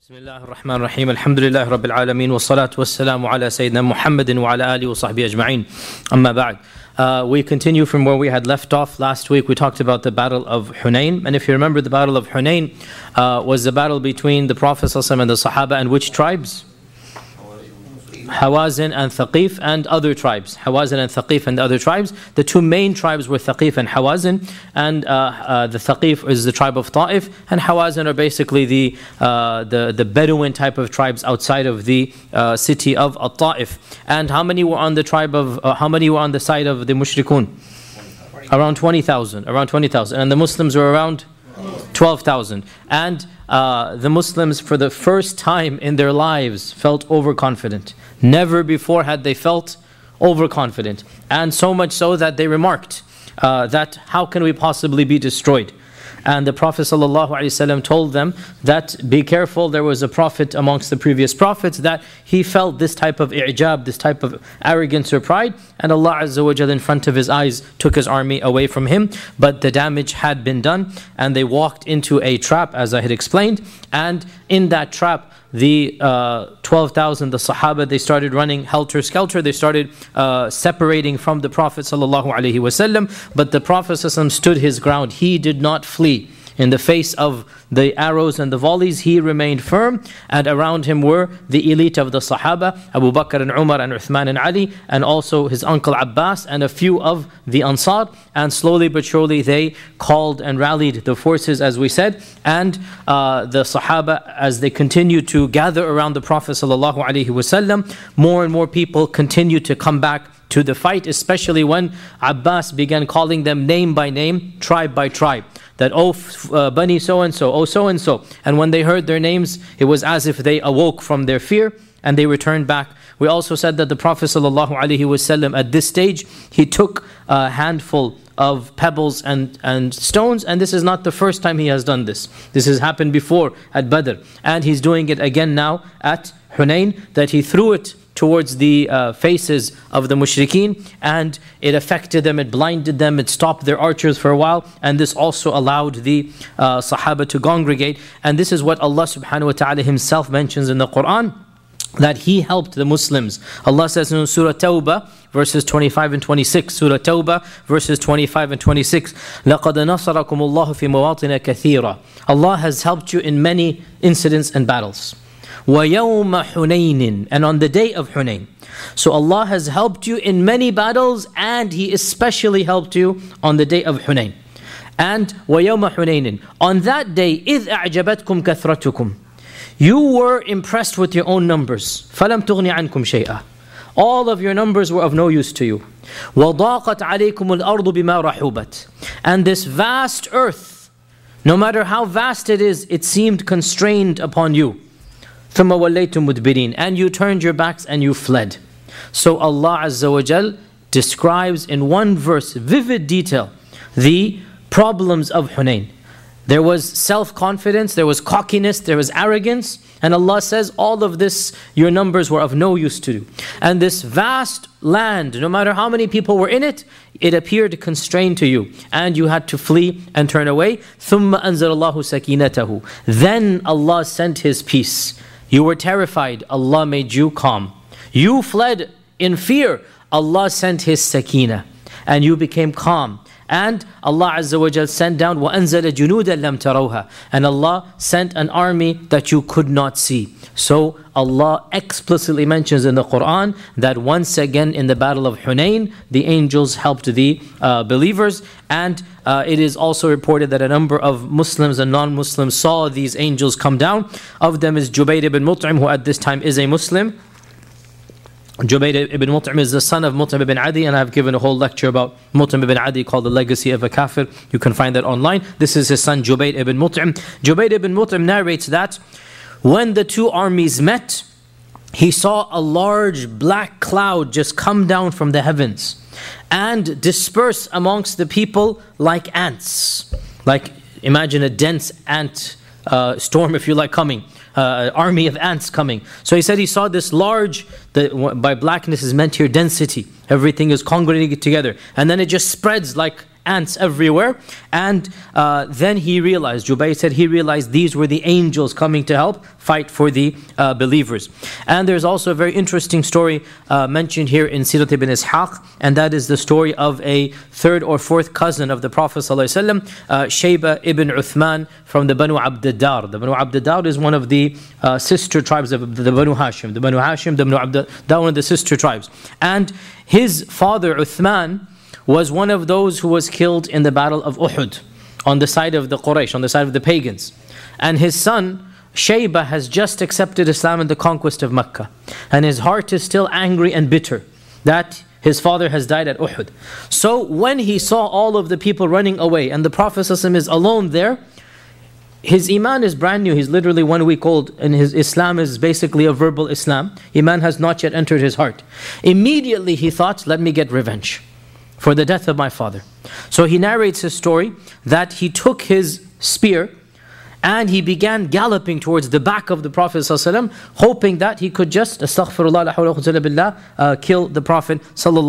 Bismillah ar-Rahman ar-Rahim. Alhamdulillah Rabbil Alameen. Wa salatu wa salamu ala Sayyidina Muhammadin wa ala alihi wa sahbihi ajma'in. Amma ba'd. We continue from where we had left off. Last week we talked about the Battle of Hunain. And if you remember, the Battle of Hunain was the battle between the Prophet ﷺ and the Sahaba and which tribes? Hawazin and Thaqif and other tribes. Hawazin and Thaqif and the other tribes. The two main tribes were Thaqif and Hawazin. And the Thaqif is the tribe of Ta'if. And Hawazin are basically the Bedouin type of tribes outside of the city of Ta'if. And how many were on the tribe of? How many were on the side of the Mushrikun? Around 20,000. Around 20,000. And the Muslims were around 12,000. And the Muslims, for the first time in their lives, felt overconfident. Never before had they felt overconfident. And so much so that they remarked that how can we possibly be destroyed? And the Prophet ﷺ told them that be careful, there was a prophet amongst the previous prophets that he felt this type of i'jab, this type of arrogance or pride, and Allah Azza wa Jalla in front of his eyes took his army away from him. But the damage had been done and they walked into a trap, as I had explained, and in that trap the 12,000, the Sahaba, they started running helter-skelter. They started separating from the Prophet ﷺ. But the Prophet ﷺ stood his ground. He did not flee. In the face of the arrows and the volleys, he remained firm, and around him were the elite of the Sahaba, Abu Bakr and Umar and Uthman and Ali, and also his uncle Abbas and a few of the Ansar. And slowly but surely they called and rallied the forces, as we said. And the Sahaba, as they continued to gather around the Prophet ﷺ, more and more people continued to come back to the fight, especially when Abbas began calling them name by name, tribe by tribe. That, Bani so-and-so, so-and-so. And when they heard their names, it was as if they awoke from their fear and they returned back. We also said that the Prophet ﷺ at this stage, he took a handful of pebbles and stones, and this is not the first time he has done this. This has happened before at Badr. And he's doing it again now at Hunain, that he threw it towards the faces of the mushrikeen, and it affected them, it blinded them, it stopped their archers for a while, and this also allowed the Sahaba to congregate. And this is what Allah subhanahu wa ta'ala himself mentions in the Quran, that he helped the Muslims. Allah says in Surah Tawbah, verses 25 and 26, Surah Tawbah, verses 25 and 26, لَقَدْ نَصَرَكُمُ اللَّهُ فِي مَوَاطِنَ كَثِيرًا. Allah has helped you in many incidents and battles. وَيَوْمَ حُنَيْنٍ, and on the day of Hunain. So Allah has helped you in many battles, and He especially helped you on the day of Hunain. And وَيَوْمَ حُنَيْنٍ, on that day, إِذْ أَعْجَبَتْكُمْ كَثْرَتُكُمْ, you were impressed with your own numbers. فَلَمْ تُغْنِ عَنْكُمْ شَيْئًا, all of your numbers were of no use to you. وَضَاقَتْ عَلَيْكُمُ الْأَرْضُ بِمَا رَحُوبَتْ, and this vast earth, no matter how vast it is, it seemed constrained upon you. ثُمَّ وَلَّيْتُمْ مُدْبِرِينَ, and you turned your backs and you fled. So Allah Azza wa Jal describes in one verse, vivid detail, the problems of Hunain. There was self-confidence, there was cockiness, there was arrogance, and Allah says all of this, your numbers were of no use to you. And this vast land, no matter how many people were in it, it appeared constrained to you, and you had to flee and turn away. ثُمَّ أَنزَلَ اللَّهُ سَكِينَتَهُ, then Allah sent His peace. You were terrified, Allah made you calm. You fled in fear, Allah sent His sakina, and you became calm. And Allah Azza wa Jal sent down وَأَنزَلَ جُنُودًا لَمْ تَرَوْهَا, and Allah sent an army that you could not see. So Allah explicitly mentions in the Quran that once again in the battle of Hunain, the angels helped the believers. And it is also reported that a number of Muslims and non-Muslims saw these angels come down. Of them is Jubayr ibn Mut'im, who at this time is a Muslim. Jubayr ibn Mut'im is the son of Mut'im ibn Adi, and I've given a whole lecture about Mut'im ibn Adi called The Legacy of a Kafir. You can find that online. This is his son Jubayr ibn Mut'im. Jubayr ibn Mut'im narrates that when the two armies met, he saw a large black cloud just come down from the heavens and disperse amongst the people like ants. Like, imagine a dense ant storm, if you like, coming. Army of ants coming. So he said he saw this large, by blackness is meant here density. Everything is congregating together. And then it just spreads like ants everywhere. And then he realized, Jubayr said, he realized these were the angels coming to help fight for the believers. And there's also a very interesting story mentioned here in Sirat ibn Ishaq, and that is the story of a third or fourth cousin of the Prophet ﷺ, Shayba ibn Uthman from the Banu Abd-Dar. The Banu Abd-Dar is one of the sister tribes of the Banu Hashim. The Banu Hashim, the Banu Abd-Dar, one of the sister tribes. And his father Uthman was one of those who was killed in the battle of Uhud on the side of the Quraysh, on the side of the pagans. And his son Shayba has just accepted Islam and the conquest of Mecca. And his heart is still angry and bitter that his father has died at Uhud. So when he saw all of the people running away and the Prophet ﷺ is alone there, his iman is brand new. He's literally 1 week old, and his Islam is basically a verbal Islam. Iman has not yet entered his heart. Immediately he thought, let me get revenge for the death of my father. So he narrates his story that he took his spear and he began galloping towards the back of the Prophet ﷺ, hoping that he could just, astaghfirullah, la hawla wa quwwata illa billah, kill the Prophet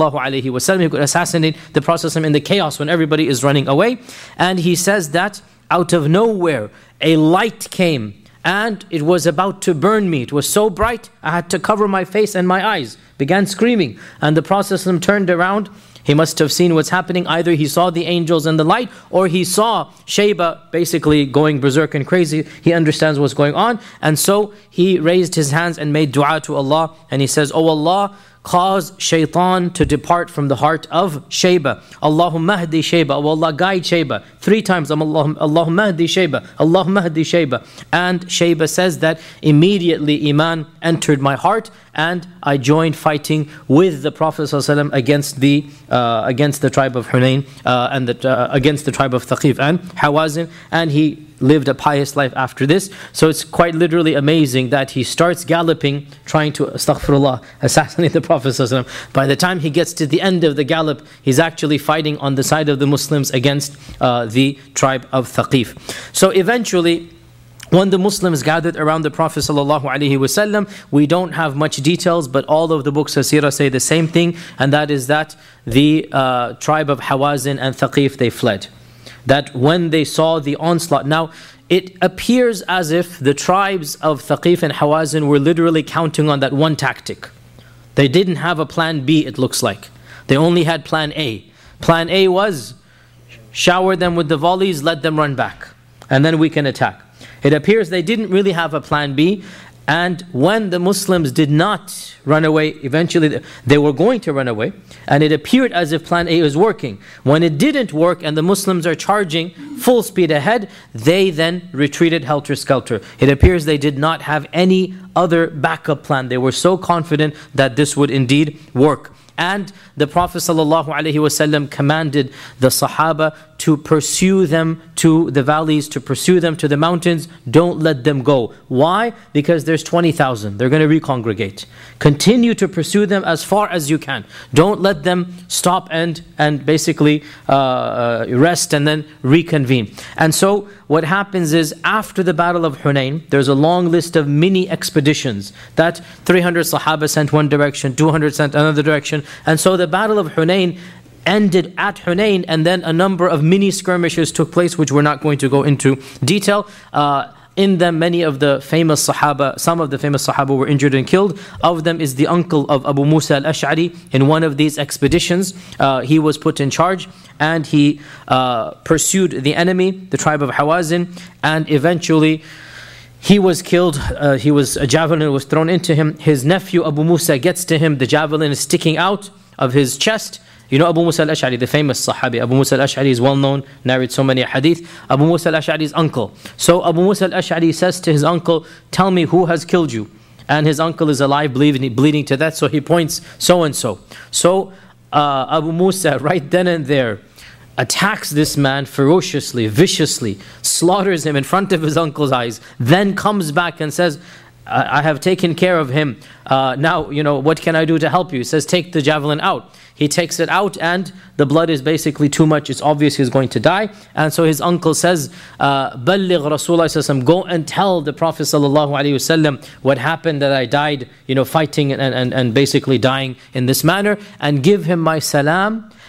ﷺ. He could assassinate the Prophet ﷺ in the chaos when everybody is running away. And he says that out of nowhere, a light came and it was about to burn me. It was so bright, I had to cover my face and my eyes. Began screaming. And the Prophet ﷺ turned around. He must have seen what's happening. Either he saw the angels and the light, or he saw Shayba basically going berserk and crazy. He understands what's going on. And so he raised his hands and made dua to Allah. And he says, Oh Allah, cause shaitan to depart from the heart of Shayba. Allahumma hdi Shayba. Oh Allah, guide Shayba. 3 times, Allahumma hdi Shayba. Allahumma hdi Shayba. And Shayba says that immediately Iman entered my heart, and I joined fighting with the Prophet ﷺ against the tribe of Hunayn and against the tribe of Thaqif and Hawazin, and he lived a pious life after this. So it's quite literally amazing that he starts galloping, trying to, astaghfirullah, assassinate the Prophet ﷺ. By the time he gets to the end of the gallop, he's actually fighting on the side of the Muslims against the tribe of Thaqif. So eventually, when the Muslims gathered around the Prophet ﷺ, we don't have much details, but all of the books of Sirah say the same thing, and that is that the tribe of Hawazin and Thaqif, they fled. That when they saw the onslaught, now it appears as if the tribes of Thaqif and Hawazin were literally counting on that one tactic. They didn't have a plan B, it looks like. They only had plan A. Plan A was shower them with the volleys, let them run back, and then we can attack. It appears they didn't really have a plan B, and when the Muslims did not run away, eventually they were going to run away, and it appeared as if plan A was working. When it didn't work and the Muslims are charging full speed ahead, they then retreated helter-skelter. It appears they did not have any other backup plan. They were so confident that this would indeed work. And the Prophet ﷺ commanded the Sahaba to pursue them to the valleys, to pursue them to the mountains. Don't let them go. Why? Because there's 20,000. They're going to recongregate. Continue to pursue them as far as you can. Don't let them stop and basically rest and then reconvene. And so what happens is, after the battle of Hunayn, there's a long list of mini expeditions that 300 Sahaba sent one direction, 200 sent another direction. And so the battle of Hunayn ended at Hunayn, and then a number of mini skirmishes took place, which we're not going to go into detail. In them, many of the famous Sahaba, some of the famous Sahaba were injured and killed. Of them is the uncle of Abu Musa al-Ash'ari. In one of these expeditions, he was put in charge, and he pursued the enemy, the tribe of Hawazin, and eventually he was killed. A javelin was thrown into him. His nephew Abu Musa gets to him. The javelin is sticking out of his chest. You know Abu Musa al-Ash'ari, the famous Sahabi. Abu Musa al-Ash'ari is well known, narrates so many hadith. Abu Musa al-Ash'ari's uncle. So Abu Musa al-Ash'ari says to his uncle, tell me who has killed you. And his uncle is alive, bleeding to death, so he points so and so. So Abu Musa, right then and there, attacks this man ferociously, viciously, slaughters him in front of his uncle's eyes, then comes back and says, I have taken care of him. Now, what can I do to help you? He says, take the javelin out. He takes it out, and the blood is basically too much. It's obvious he's going to die. And so his uncle says, Balligh Rasulullah, go and tell the Prophet ﷺ what happened, that I died, fighting and basically dying in this manner, and give him my salam,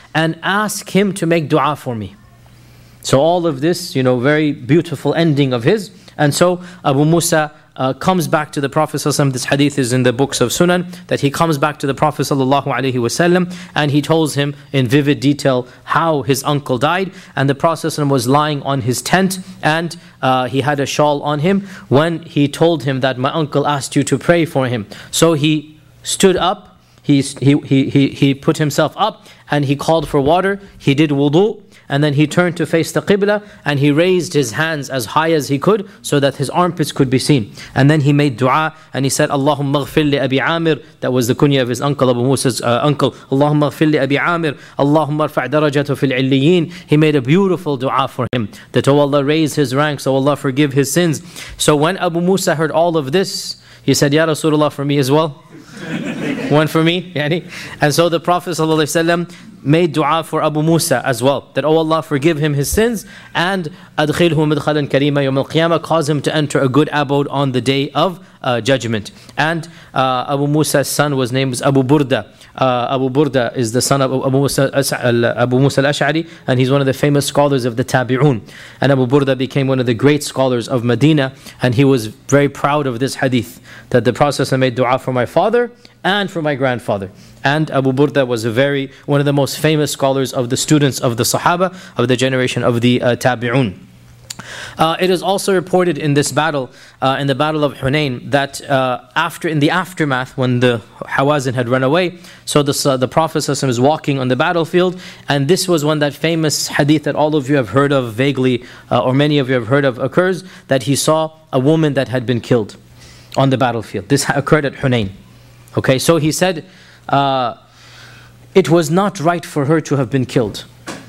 and ask him to make dua for me. So all of this, very beautiful ending of his. And so Abu Musa comes back to the Prophet ﷺ. This hadith is in the books of Sunan, that he comes back to the Prophet ﷺ and he tells him in vivid detail how his uncle died. And the Prophet ﷺ was lying on his tent, and he had a shawl on him when he told him that my uncle asked you to pray for him. So he stood up, he put himself up, and he called for water. He did wudu, and then he turned to face the Qibla, and he raised his hands as high as he could so that his armpits could be seen. And then he made dua, and he said, Allahumma ghfir li Abi Amir. That was the kunya of his uncle, Abu Musa's uncle. Allahumma ghfir li Abi Amir. Allahumma arfa' darajatu fil illiyin. He made a beautiful dua for him, that, oh Allah, raise his ranks, oh Allah, forgive his sins. So when Abu Musa heard all of this, he said, Ya Rasulullah, for me as well. One for me, yani. And so the Prophet ﷺ made dua for Abu Musa as well, that, oh Allah, forgive him his sins, and adkhilhu midkhalan karima yawm al-qiyamah, cause him to enter a good abode on the day of judgment. And Abu Musa's son was named Abu Burda. Abu Burda is the son of Abu Musa al-Ash'ari, and he's one of the famous scholars of the Tabi'un. And Abu Burda became one of the great scholars of Medina, and he was very proud of this hadith, that the Prophet made dua for my father and for my grandfather. And Abu Burda was one of the most famous scholars of the students of the Sahaba, of the generation of the Tabi'un. It is also reported in this battle, in the Battle of Hunain, that in the aftermath, when the Hawazin had run away, so the Prophet ﷺ is walking on the battlefield, and this was when that famous hadith that all of you have heard of vaguely, or many of you have heard of, occurs, that he saw a woman that had been killed on the battlefield. This occurred at Hunain. Okay, so he said, it was not right for her to have been killed.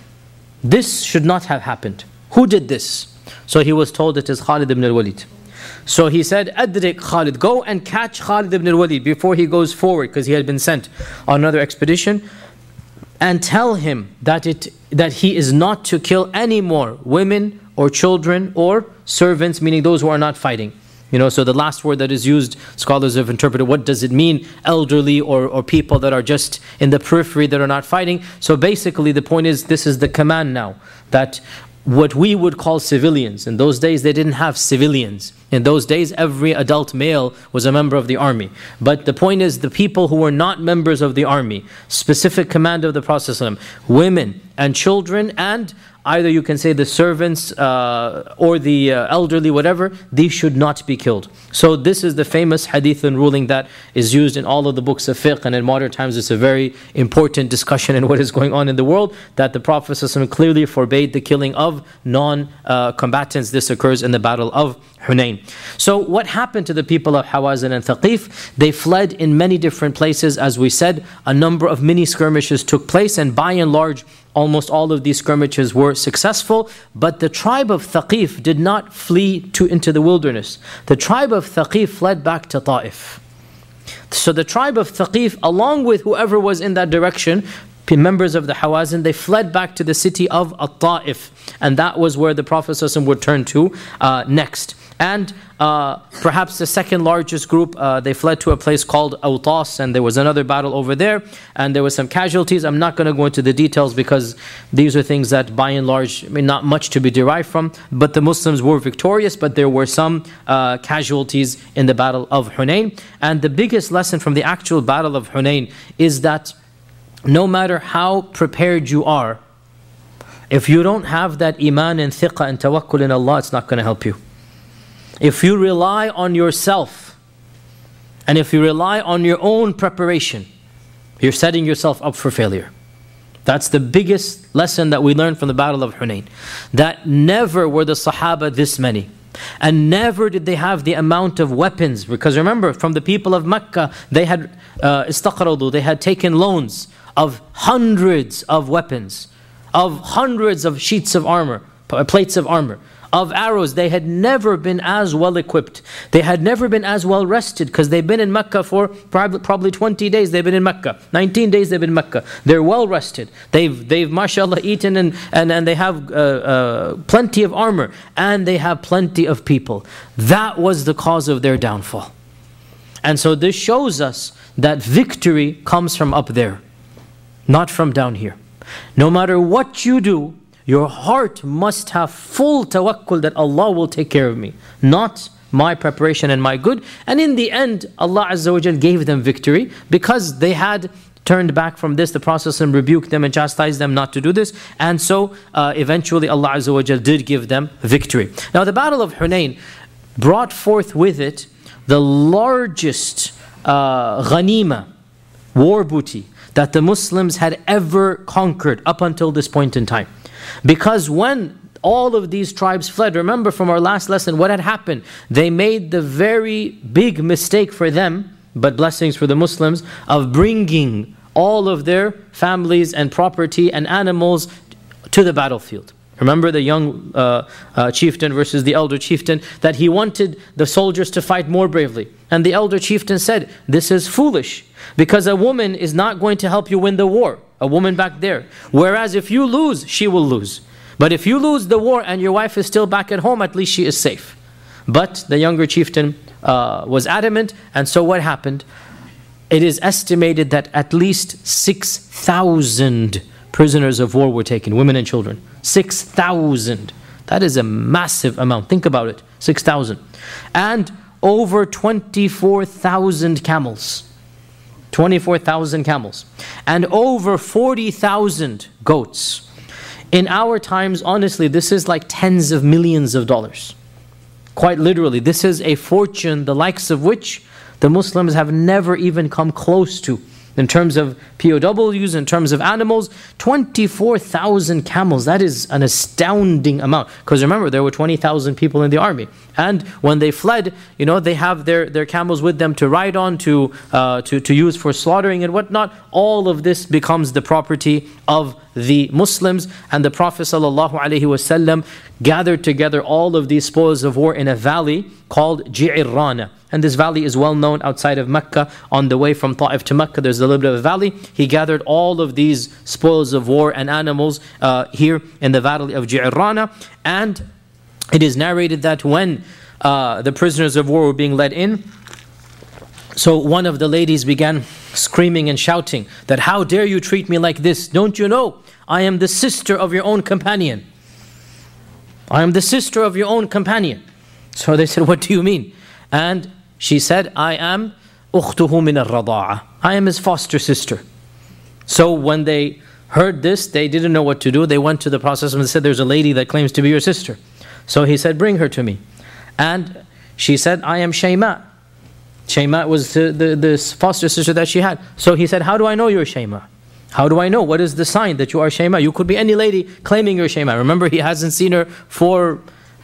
This should not have happened. Who did this? So he was told it is Khalid ibn al-Walid. So he said, Adrik Khalid, go and catch Khalid ibn al-Walid before he goes forward, because he had been sent on another expedition, and tell him that he is not to kill any more women or children or servants, meaning those who are not fighting. So the last word that is used, scholars have interpreted, what does it mean? Elderly or people that are just in the periphery that are not fighting. So basically the point is, this is the command now, that what we would call civilians, in those days they didn't have civilians. In those days every adult male was a member of the army. But the point is, the people who were not members of the army, specific command of the Prophet ﷺ, women and children, and either you can say the servants or the elderly, whatever, these should not be killed. So this is the famous hadith and ruling that is used in all of the books of fiqh, and in modern times it's a very important discussion in what is going on in the world, that the Prophet ﷺ clearly forbade the killing of non-combatants. This occurs in the Battle of Hunain. So what happened to the people of Hawazin and Thaqif? They fled in many different places. As we said, a number of mini skirmishes took place, and by and large, almost all of these skirmishes were successful. But the tribe of Thaqif did not flee into the wilderness. The tribe of Thaqif fled back to Ta'if. So the tribe of Thaqif, along with whoever was in that direction, members of the Hawazin, they fled back to the city of At-Ta'if, and that was where the Prophet ﷺ would turn to next. And perhaps the second largest group, they fled to a place called Awtas, and there was another battle over there, and there were some casualties. I'm not going to go into the details, because these are things that by and large, not much to be derived from, but the Muslims were victorious, but there were some casualties in the Battle of Hunain. And the biggest lesson from the actual Battle of Hunain is that no matter how prepared you are, if you don't have that iman and thiqah and tawakkul in Allah, it's not going to help you. If you rely on yourself, and if you rely on your own preparation, you're setting yourself up for failure. That's the biggest lesson that we learned from the Battle of Hunain. That never were the Sahaba this many. And never did they have the amount of weapons. Because remember, from the people of Mecca, they had istaqradu, they had taken loans of hundreds of weapons, of hundreds of sheets of armor, plates of armor, of arrows. They had never been as well equipped. They had never been as well rested, because they've been in Mecca for probably 20 days. They've been in Mecca. 19 days they've been in Mecca. They're well rested. They've mashallah eaten, and they have plenty of armor, and they have plenty of people. That was the cause of their downfall. And so this shows us that victory comes from up there, not from down here. No matter what you do, your heart must have full tawakkul that Allah will take care of me, not my preparation and my good. And in the end, Allah Azza wa Jal gave them victory because they had turned back from this. The Prophet rebuked them and chastised them not to do this. And so eventually Allah Azza wa Jal did give them victory. Now the Battle of Hunayn brought forth with it the largest ghanima, war booty, that the Muslims had ever conquered up until this point in time. Because when all of these tribes fled, remember from our last lesson what had happened. They made the very big mistake for them, but blessings for the Muslims, of bringing all of their families and property and animals to the battlefield. Remember the young chieftain versus the elder chieftain, that he wanted the soldiers to fight more bravely. And the elder chieftain said, this is foolish, because a woman is not going to help you win the war. A woman back there. Whereas if you lose, she will lose. But if you lose the war and your wife is still back at home, at least she is safe. But the younger chieftain was adamant, and so what happened? It is estimated that at least 6,000 prisoners of war were taken, women and children. 6,000. That is a massive amount. Think about it. 6,000. And over 24,000 camels. 24,000 camels. And over 40,000 goats. In our times, honestly, this is like tens of millions of dollars. Quite literally, this is a fortune the likes of which the Muslims have never even come close to. In terms of POWs, in terms of animals, 24,000 camels. That is an astounding amount. Because remember, there were 20,000 people in the army. And when they fled, they have their camels with them to ride on, to use for slaughtering and whatnot. All of this becomes the property of the Muslims. And the Prophet ﷺ gathered together all of these spoils of war in a valley called Ji'irrana. And this valley is well known outside of Mecca. On the way from Ta'if to Mecca, there's a little bit of a valley. He gathered all of these spoils of war and animals here in the valley of Ji'irrana. And it is narrated that when the prisoners of war were being led in, so one of the ladies began screaming and shouting that, how dare you treat me like this? Don't you know I am the sister of your own companion? I am the sister of your own companion. So they said, what do you mean? And she said, I am أخته من الرضاعة. I am his foster sister. So when they heard this, they didn't know what to do. They went to the Prophet and said, there's a lady that claims to be your sister. So he said, bring her to me. And she said, I am Shayma. Shayma was the foster sister that she had. So he said, how do I know you're Shayma? How do I know? What is the sign that you are Shayma? You could be any lady claiming you're Shayma. Remember, he hasn't seen her for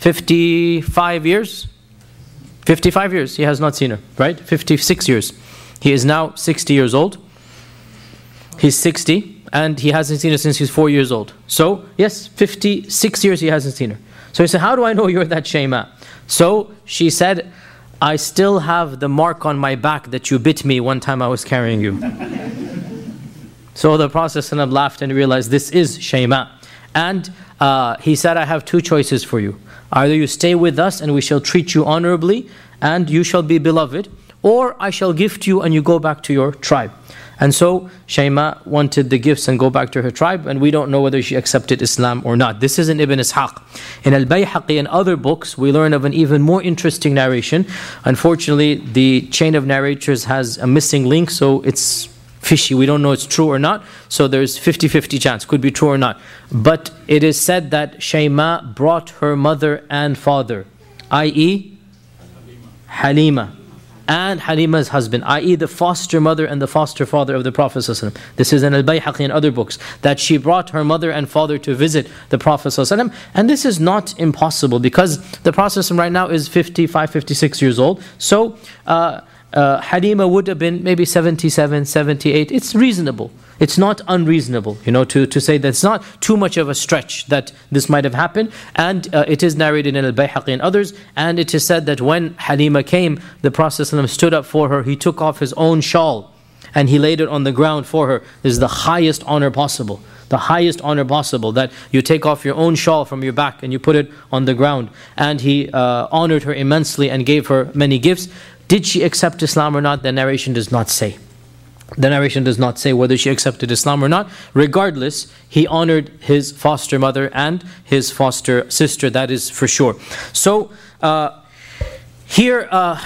55 years. 55 years he has not seen her, right? 56 years. He is now 60 years old. He's 60 and he hasn't seen her since he's 4 years old. So, yes, 56 years he hasn't seen her. So he said, how do I know you're that Shayma? So she said, I still have the mark on my back that you bit me one time I was carrying you. So the Prophet laughed and realized this is Shayma. And he said, I have two choices for you. Either you stay with us and we shall treat you honorably and you shall be beloved, or I shall gift you and you go back to your tribe. And so Shayma wanted the gifts and go back to her tribe, and we don't know whether she accepted Islam or not. This is in Ibn Ishaq. In Al-Bayhaqi and other books, we learn of an even more interesting narration. Unfortunately, the chain of narrators has a missing link, so it's fishy. We don't know it's true or not. So there's 50-50 chance. Could be true or not. But it is said that Shayma brought her mother and father, i.e. Halima, and Halima's husband, i.e. the foster mother and the foster father of the Prophet ﷺ. This is in Al-Bayhaqi and other books, that she brought her mother and father to visit the Prophet ﷺ. And this is not impossible, because the Prophet ﷺ right now is 55, 56 years old. So Halima would have been maybe 77, 78. It's reasonable. It's not unreasonable, to say that it's not too much of a stretch that this might have happened. And it is narrated in Al-Bayhaqi and others. And it is said that when Halima came, the Prophet ﷺ stood up for her. He took off his own shawl and he laid it on the ground for her. This is the highest honor possible. The highest honor possible, that you take off your own shawl from your back and you put it on the ground. And he honored her immensely and gave her many gifts. Did she accept Islam or not? The narration does not say. The narration does not say whether she accepted Islam or not. Regardless, he honored his foster mother and his foster sister, that is for sure. So, here,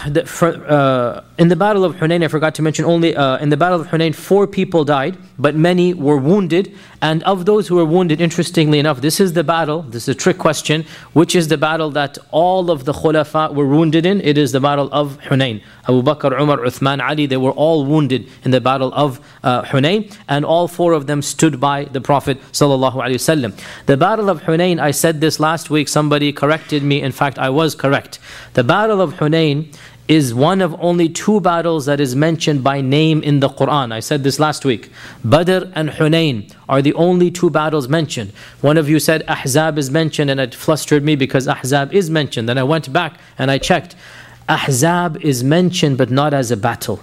in the Battle of Hunayn, I forgot to mention, only in the Battle of Hunayn, 4 people died, but many were wounded. And of those who were wounded, interestingly enough, this is the battle, this is a trick question, which is the battle that all of the Khulafa were wounded in. It is the Battle of Hunayn. Abu Bakr, Umar, Uthman, Ali, they were all wounded in the Battle of Hunayn, and all 4 of them stood by the Prophet ﷺ. The Battle of Hunayn, I said this last week, somebody corrected me, in fact I was correct. The Battle of Hunayn is one of only 2 battles that is mentioned by name in the Quran. I said this last week. Badr and Hunayn are the only 2 battles mentioned. One of you said Ahzab is mentioned, and it flustered me because Ahzab is mentioned. Then I went back and I checked. Ahzab is mentioned but not as a battle.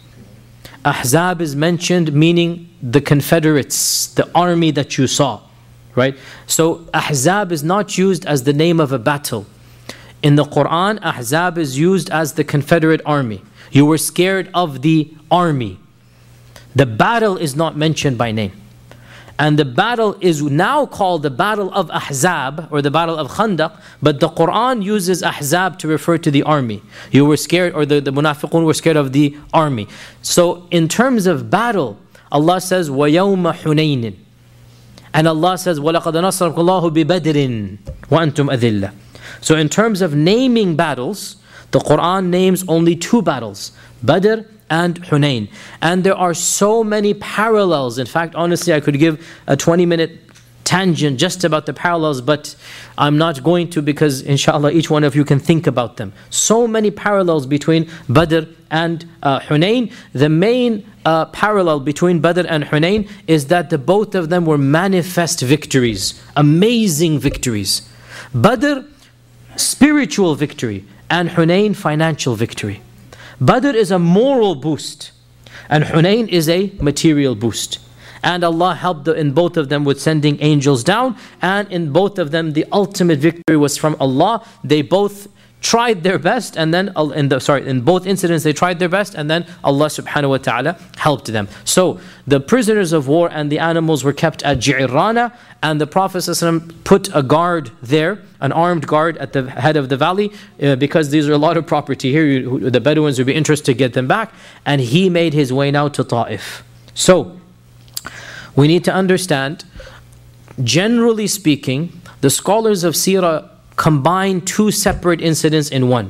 Ahzab is mentioned meaning the Confederates, the army that you saw, right? So Ahzab is not used as the name of a battle. In the Quran, Ahzab is used as the Confederate army. You were scared of the army. The battle is not mentioned by name. And the battle is now called the Battle of Ahzab, or the Battle of Khandaq, but the Quran uses Ahzab to refer to the army. You were scared, or the Munafiqun were scared of the army. So in terms of battle, Allah says, وَيَوْمَ حُنَيْنٍ. And Allah says, وَلَقَدْ نَصَرَكُمُ اللَّهُ بِبَدْرٍ وَأَنْتُمْ أَذِلَّةٌ. So in terms of naming battles, the Quran names only 2 battles, Badr and Hunayn. And there are so many parallels. In fact, honestly, I could give a 20-minute tangent just about the parallels, but I'm not going to, because inshallah each one of you can think about them. So many parallels between Badr and Hunayn. The main parallel between Badr and Hunayn is that the both of them were manifest victories, amazing victories. Badr, spiritual victory, and Hunayn, financial victory. Badr is a moral boost, and Hunayn is a material boost. And Allah helped in both of them with sending angels down, and in both of them the ultimate victory was from Allah. They both tried their best, and then in both incidents they tried their best, and then Allah subhanahu wa ta'ala helped them. So the prisoners of war and the animals were kept at Ji'irana, and the Prophet ﷺ put a guard there, an armed guard at the head of the valley, because these are a lot of property here. The Bedouins would be interested to get them back, and he made his way now to Ta'if. So we need to understand, generally speaking, the scholars of Seerah combine 2 separate incidents in one.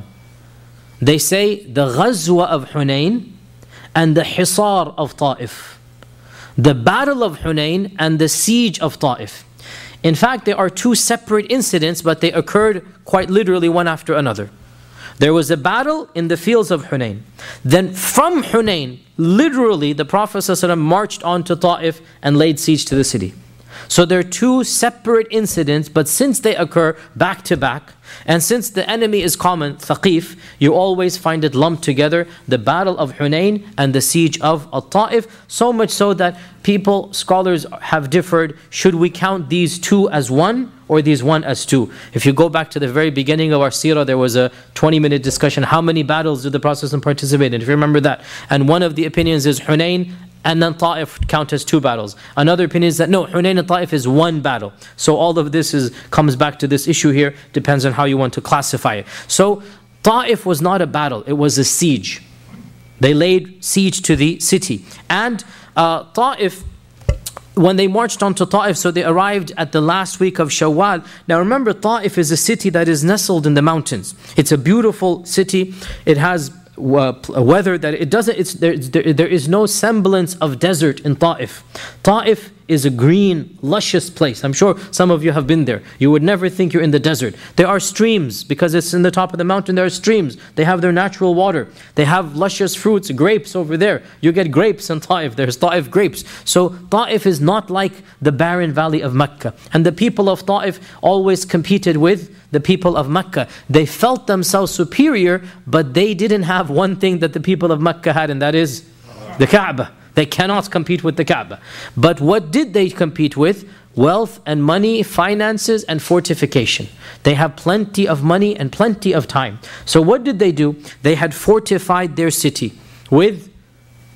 They say the Ghazwa of Hunayn and the Hisar of Ta'if. The Battle of Hunayn and the Siege of Ta'if. In fact, there are 2 separate incidents, but they occurred quite literally one after another. There was a battle in the fields of Hunayn. Then from Hunayn, literally the Prophet ﷺ marched on to Ta'if and laid siege to the city. So there are 2 separate incidents, but since they occur back to back, and since the enemy is common, Thaqif, you always find it lumped together, the Battle of Hunayn and the Siege of Ta'if, so much so that scholars have differed, should we count these 2 as one, or these 1 as 2? If you go back to the very beginning of our seerah, there was a 20-minute discussion, how many battles did the Prophet participate in, if you remember that. And one of the opinions is Hunayn, and then Ta'if count as 2 battles. Another opinion is that no, Hunayn and Ta'if is 1 battle. So all of this comes back to this issue here, depends on how you want to classify it. So Ta'if was not a battle, it was a siege. They laid siege to the city. And Ta'if, when they marched on to Ta'if, so they arrived at the last week of Shawwal. Now remember, Ta'if is a city that is nestled in the mountains. It's a beautiful city. It has weather that it doesn't, there is no semblance of desert in Ta'if. Ta'if is a green, luscious place. I'm sure some of you have been there. You would never think you're in the desert. There are streams, because it's in the top of the mountain, there are streams. They have their natural water. They have luscious fruits, grapes over there. You get grapes in Ta'if. There's Ta'if grapes. So Ta'if is not like the barren valley of Mecca. And the people of Ta'if always competed with the people of Mecca. They felt themselves superior, but they didn't have one thing that the people of Mecca had, and that is the Kaaba. They cannot compete with the Kaaba. But what did they compete with? Wealth and money, finances and fortification. They have plenty of money and plenty of time. So what did they do? They had fortified their city with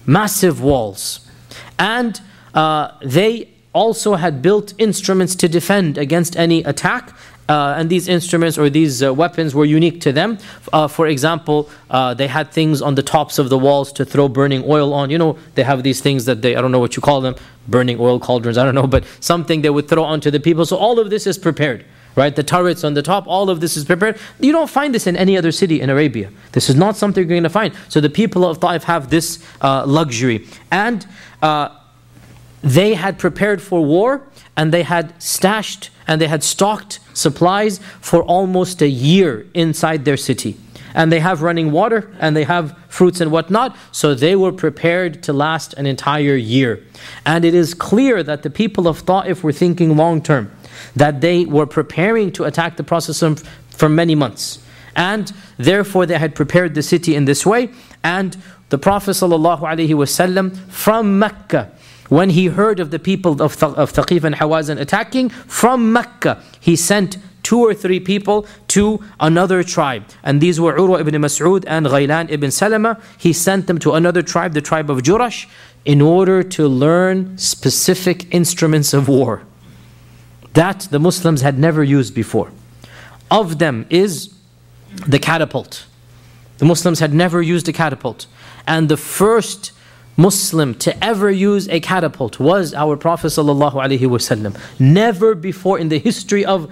massive walls. And they also had built instruments to defend against any attack. And these instruments or these weapons were unique to them. For example, they had things on the tops of the walls to throw burning oil on. You know, they have these things that I don't know what you call them, burning oil cauldrons, I don't know, but something they would throw onto the people. So all of this is prepared, right? The turrets on the top, all of this is prepared. You don't find this in any other city in Arabia. This is not something you're going to find. So the people of Ta'if have this luxury. And they had prepared for war, and they had stashed and they had stocked supplies for almost a year inside their city. And they have running water and they have fruits and whatnot, so they were prepared to last an entire year. And it is clear that the people of Ta'if were thinking long term, that they were preparing to attack the Prophet for many months. And therefore they had prepared the city in this way. And the Prophet ﷺ from Mecca, when he heard of the people of Thaqif and Hawazin attacking, from Mecca, he sent 2 or 3 people to another tribe. And these were Urwa ibn Mas'ud and Ghaylan ibn Salama. He sent them to another tribe, the tribe of Jurash, in order to learn specific instruments of war that the Muslims had never used before. Of them is the catapult. The Muslims had never used a catapult. And the first Muslim to ever use a catapult was our Prophet ﷺ. Never before in the history of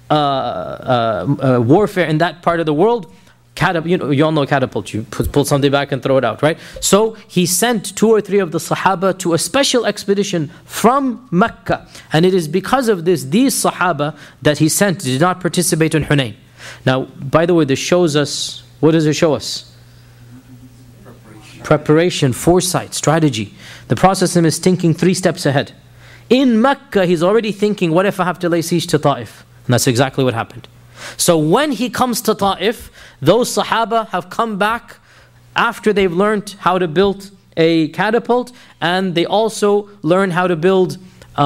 warfare in that part of the world, you all know catapult. You pull something back and throw it out, right? So he sent 2 or 3 of the Sahaba to a special expedition from Mecca. And it is because of this, these Sahaba that he sent did not participate in Hunayn. Now, by the way, this shows us, what does it show us? Preparation, foresight, strategy. The Prophet is thinking 3 steps ahead. In Mecca, he's already thinking, what if I have to lay siege to Ta'if? And that's exactly what happened. So when he comes to Ta'if, those Sahaba have come back after they've learned how to build a catapult, and they also learn how to build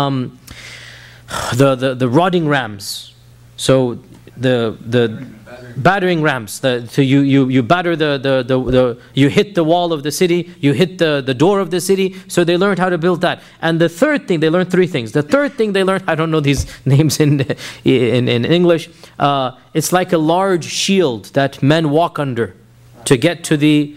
the rodding rams. So the battering rams. So you batter you hit the wall of the city, you hit the door of the city. So they learned how to build that. And the third thing, they learned 3 things. The third thing they learned, I don't know these names in English. It's like a large shield that men walk under to get to the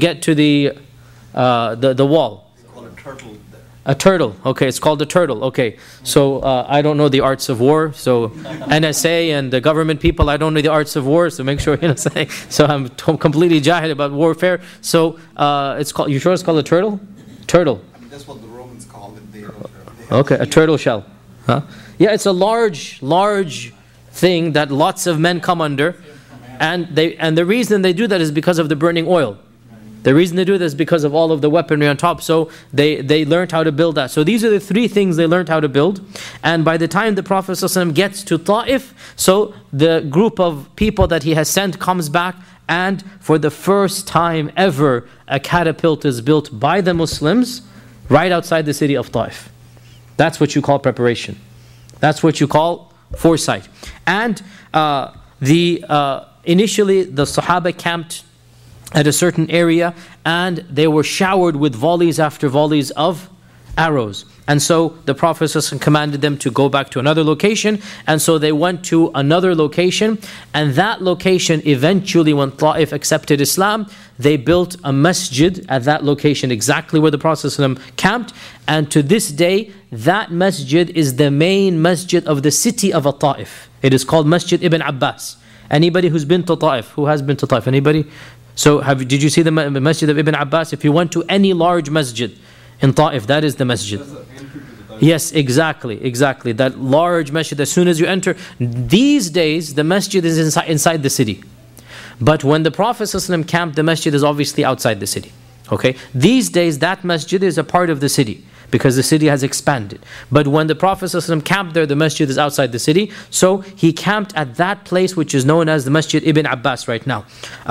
wall. They call it a turtle there. A turtle, okay, it's called a turtle, okay. So I don't know the arts of war, so NSA and the government people, I don't know the arts of war, so make sure, so I'm completely jahil about warfare. So it's called, you sure it's called a turtle? Turtle. I mean, that's what the Romans called it. Okay, a turtle shell. Huh? Yeah, it's a large thing that lots of men come under, and the reason they do that is because of the burning oil. The reason they do this is because of all of the weaponry on top. So they learned how to build that. So these are the 3 things they learned how to build. And by the time the Prophet ﷺ gets to Ta'if, so the group of people that he has sent comes back, and for the first time ever, a catapult is built by the Muslims right outside the city of Ta'if. That's what you call preparation. That's what you call foresight. And initially the Sahaba camped at a certain area, and they were showered with volleys after volleys of arrows. And so the Prophet ﷺ commanded them to go back to another location, and so they went to another location, and that location eventually, when Ta'if accepted Islam, they built a masjid at that location, exactly where the Prophet ﷺ camped, and to this day, that masjid is the main masjid of the city of Ta'if. It is called Masjid Ibn Abbas. Anybody who's been to Ta'if? Who has been to Ta'if? Anybody? So did you see the Masjid of Ibn Abbas? If you went to any large masjid in Ta'if, that is the masjid. Yes, exactly. That large masjid, as soon as you enter. These days, the masjid is inside the city. But when the Prophet ﷺ camped, the masjid is obviously outside the city. Okay. These days, that masjid is a part of the city, because the city has expanded. But when the Prophet ﷺ camped there, the masjid is outside the city. So he camped at that place which is known as the Masjid Ibn Abbas right now.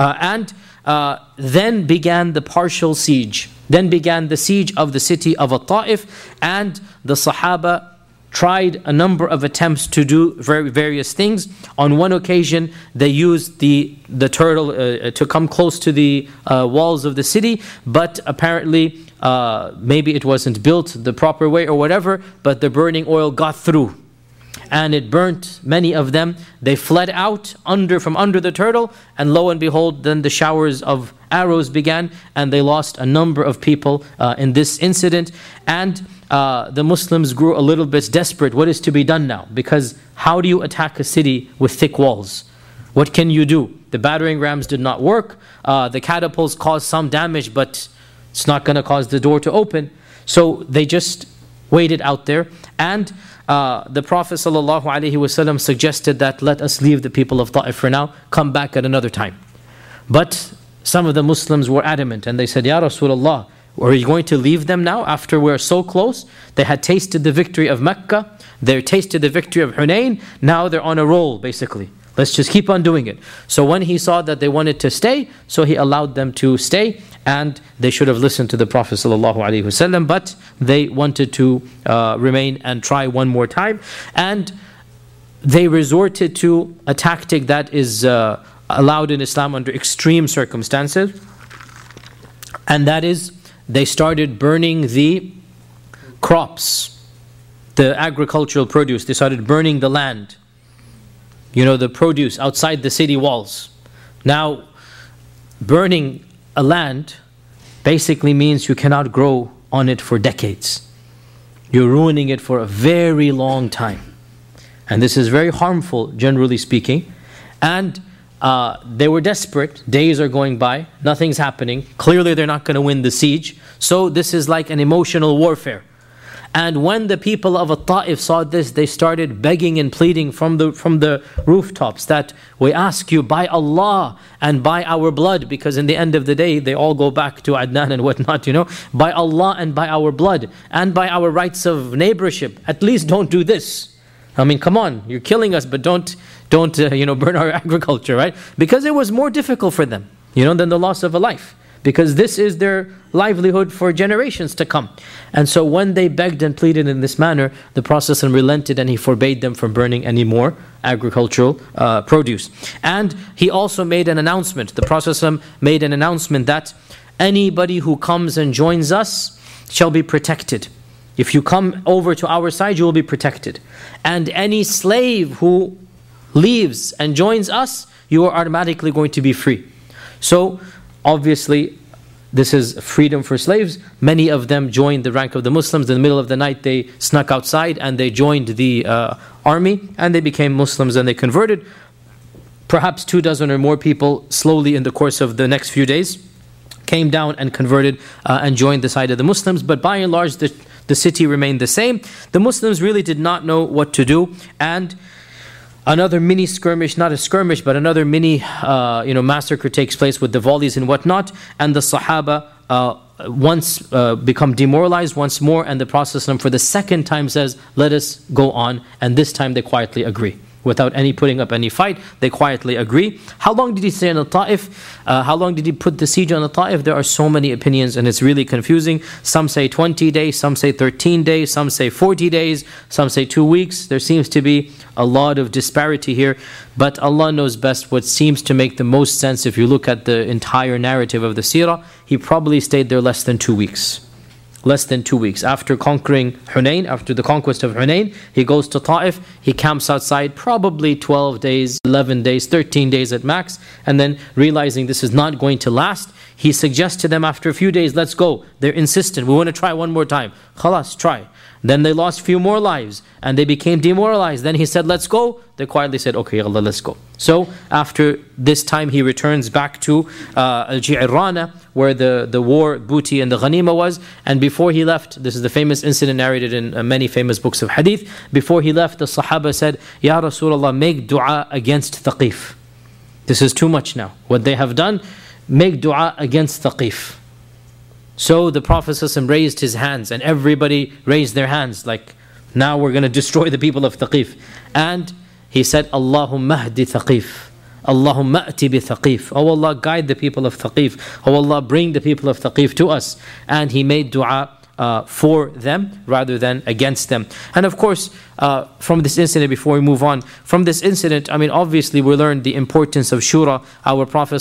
Then began the partial siege. Then began the siege of the city of Ta'if, and the Sahaba tried a number of attempts to do various things. On one occasion, they used the turtle to come close to the walls of the city, but apparently maybe it wasn't built the proper way or whatever, but the burning oil got through and it burnt many of them. They fled out from under the turtle, and lo and behold, then the showers of arrows began, and they lost a number of people in this incident. And the Muslims grew a little bit desperate. What is to be done now? Because how do you attack a city with thick walls? What can you do? The battering rams did not work. The catapults caused some damage, but it's not going to cause the door to open. So they just waited out there. And the Prophet ﷺ suggested that let us leave the people of Ta'if for now, come back at another time. But some of the Muslims were adamant, and they said, Ya Rasulullah, are you going to leave them now after we're so close? They had tasted the victory of Mecca, they tasted the victory of Hunayn, now they're on a roll basically. Let's just keep on doing it. So when he saw that they wanted to stay, so he allowed them to stay, and they should have listened to the Prophet ﷺ, but they wanted to remain and try one more time. And they resorted to a tactic that is allowed in Islam under extreme circumstances, and that is they started burning the crops, the agricultural produce. They started burning the land, the produce outside the city walls. Now, burning a land basically means you cannot grow on it for decades. You're ruining it for a very long time. And this is very harmful, generally speaking. And they were desperate. Days are going by, nothing's happening. Clearly they're not going to win the siege. So this is like an emotional warfare. And when the people of Ta'if saw this, they started begging and pleading from the rooftops that we ask you by Allah and by our blood, because in the end of the day they all go back to Adnan and whatnot, by Allah and by our blood and by our rights of neighborship, at least don't do this. I mean, come on, you're killing us, but don't burn our agriculture, right? Because it was more difficult for them, than the loss of a life. Because this is their livelihood for generations to come. And so when they begged and pleaded in this manner, the Prophet relented and he forbade them from burning any more agricultural produce. And he also made an announcement. The Prophet made an announcement that anybody who comes and joins us shall be protected. If you come over to our side, you will be protected. And any slave who leaves and joins us, you are automatically going to be free. So, obviously, this is freedom for slaves. Many of them joined the rank of the Muslims. In the middle of the night, they snuck outside and they joined the army, and they became Muslims and they converted. Perhaps 24 or more people slowly in the course of the next few days came down and converted and joined the side of the Muslims. But by and large, the city remained the same. The Muslims really did not know what to do, and another mini skirmish, not a skirmish, but another mini massacre takes place with the volleys and whatnot. And the Sahaba once become demoralized once more, and the Prophet for the second time says, let us go on. And this time they quietly agree. Without putting up any fight, they quietly agree. How long did he stay in the Ta'if? How long did he put the siege on the Ta'if? There are so many opinions and it's really confusing. Some say 20 days, some say 13 days, some say 40 days, some say 2 weeks. There seems to be a lot of disparity here, but Allah knows best what seems to make the most sense. If you look at the entire narrative of the seerah, he probably stayed there less than 2 weeks. Less than 2 weeks. After conquering Hunayn, after the conquest of Hunayn, he goes to Ta'if, he camps outside probably 12 days, 11 days, 13 days at max, and then realizing this is not going to last, he suggests to them after a few days, let's go. They're insistent, we want to try one more time. Khalas, try. Then they lost few more lives and they became demoralized. Then he said, let's go. They quietly said, okay, Allah, let's go. So after this time, he returns back to Al-Ji'rana, where the war booty and the ghanima was. And before he left, this is the famous incident narrated in many famous books of hadith. Before he left, the Sahaba said, Ya Rasulullah, make dua against Thaqif. This is too much now. What they have done, make dua against Thaqif. So the Prophet ﷺ raised his hands and everybody raised their hands like, now we're going to destroy the people of Thaqif. And he said, Allahumma hdi Thaqif. Allahumma ati bi Thaqif. Oh Allah, guide the people of Thaqif. Oh Allah, bring the people of Thaqif to us. And he made dua for them rather than against them. And of course, from this incident, before we move on, from this incident, I mean, obviously we learned the importance of shura. Our Prophet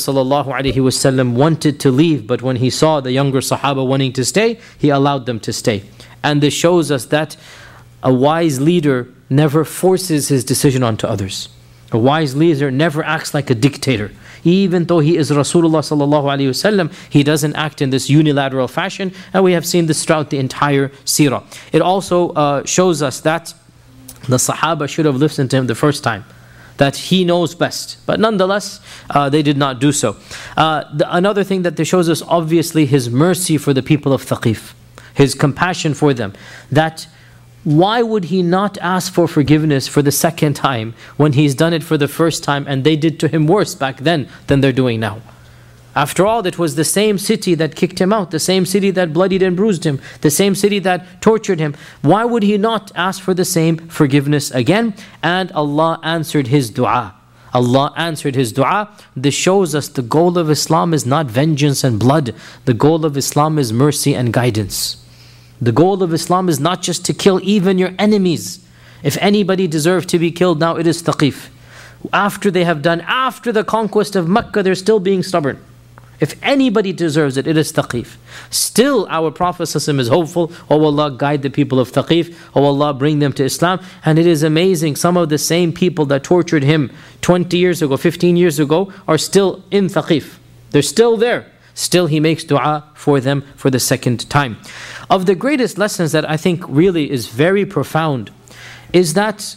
ﷺ wanted to leave, but when he saw the younger Sahaba wanting to stay, he allowed them to stay. And this shows us that a wise leader never forces his decision onto others. A wise leader never acts like a dictator. Even though he is Rasulullah sallallahu alaihi wasallam, he doesn't act in this unilateral fashion, and we have seen this throughout the entire seerah. It also shows us that the Sahaba should have listened to him the first time, that he knows best. But nonetheless, they did not do so. Another thing that this shows us, obviously, his mercy for the people of Thaqif, his compassion for them. That why would he not ask for forgiveness for the second time when he's done it for the first time and they did to him worse back then than they're doing now? After all, it was the same city that kicked him out, the same city that bloodied and bruised him, the same city that tortured him. Why would he not ask for the same forgiveness again? And Allah answered his dua. Allah answered his dua. This shows us the goal of Islam is not vengeance and blood. The goal of Islam is mercy and guidance. The goal of Islam is not just to kill even your enemies. If anybody deserves to be killed now, it is Thaqif. After the conquest of Mecca, they're still being stubborn. If anybody deserves it, it is Thaqif. Still, our Prophet ﷺ is hopeful. Oh Allah, guide the people of Thaqif. Oh Allah, bring them to Islam. And it is amazing, some of the same people that tortured him 20 years ago, 15 years ago, are still in Thaqif. They're still there. Still, he makes dua for them for the second time. Of the greatest lessons that I think really is very profound is that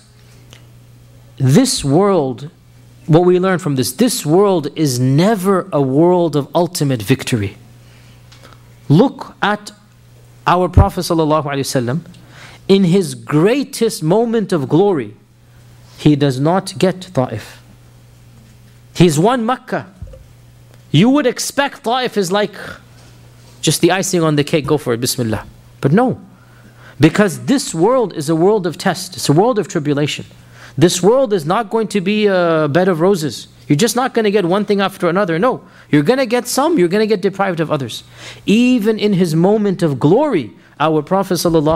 this world, what we learn from this world is never a world of ultimate victory. Look at our Prophet ﷺ. In his greatest moment of glory, he does not get Ta'if. He's won Mecca. You would expect Ta'if is like just the icing on the cake, go for it, Bismillah. But no, because this world is a world of test, it's a world of tribulation. This world is not going to be a bed of roses. You're just not going to get one thing after another. No, you're going to get some, you're going to get deprived of others. Even in his moment of glory, our Prophet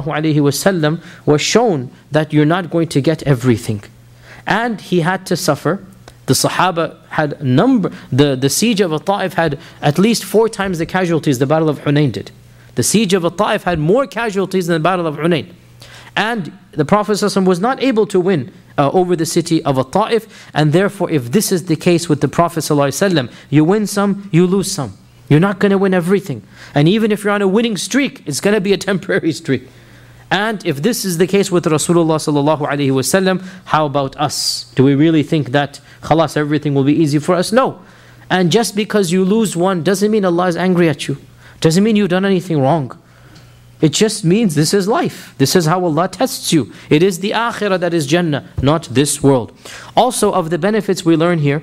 ﷺ was shown that you're not going to get everything. And he had to suffer. The Sahaba had the siege of Ta'if had at least 4 times the casualties the Battle of Hunayn did. The siege of Ta'if had more casualties than the Battle of Hunayn. And the Prophet ﷺ was not able to win over the city of Ta'if. And therefore, if this is the case with the Prophet ﷺ, you win some, you lose some. You're not going to win everything. And even if you're on a winning streak, it's going to be a temporary streak. And if this is the case with Rasulullah sallallahu alaihi wasallam, how about us? Do we really think that khalas, everything will be easy for us? No. And just because you lose one doesn't mean Allah is angry at you. Doesn't mean you've done anything wrong. It just means this is life. This is how Allah tests you. It is the akhirah that is Jannah, not this world. Also, of the benefits we learn here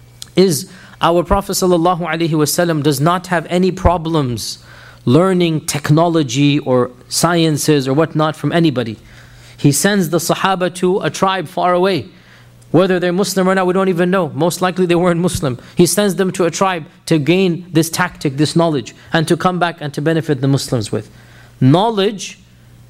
is our Prophet sallallahu alaihi wasallam does not have any problems learning technology or sciences or whatnot from anybody. He sends the Sahaba to a tribe far away. Whether they're Muslim or not, we don't even know. Most likely they weren't Muslim. He sends them to a tribe to gain this tactic, this knowledge, and to come back and to benefit the Muslims with. Knowledge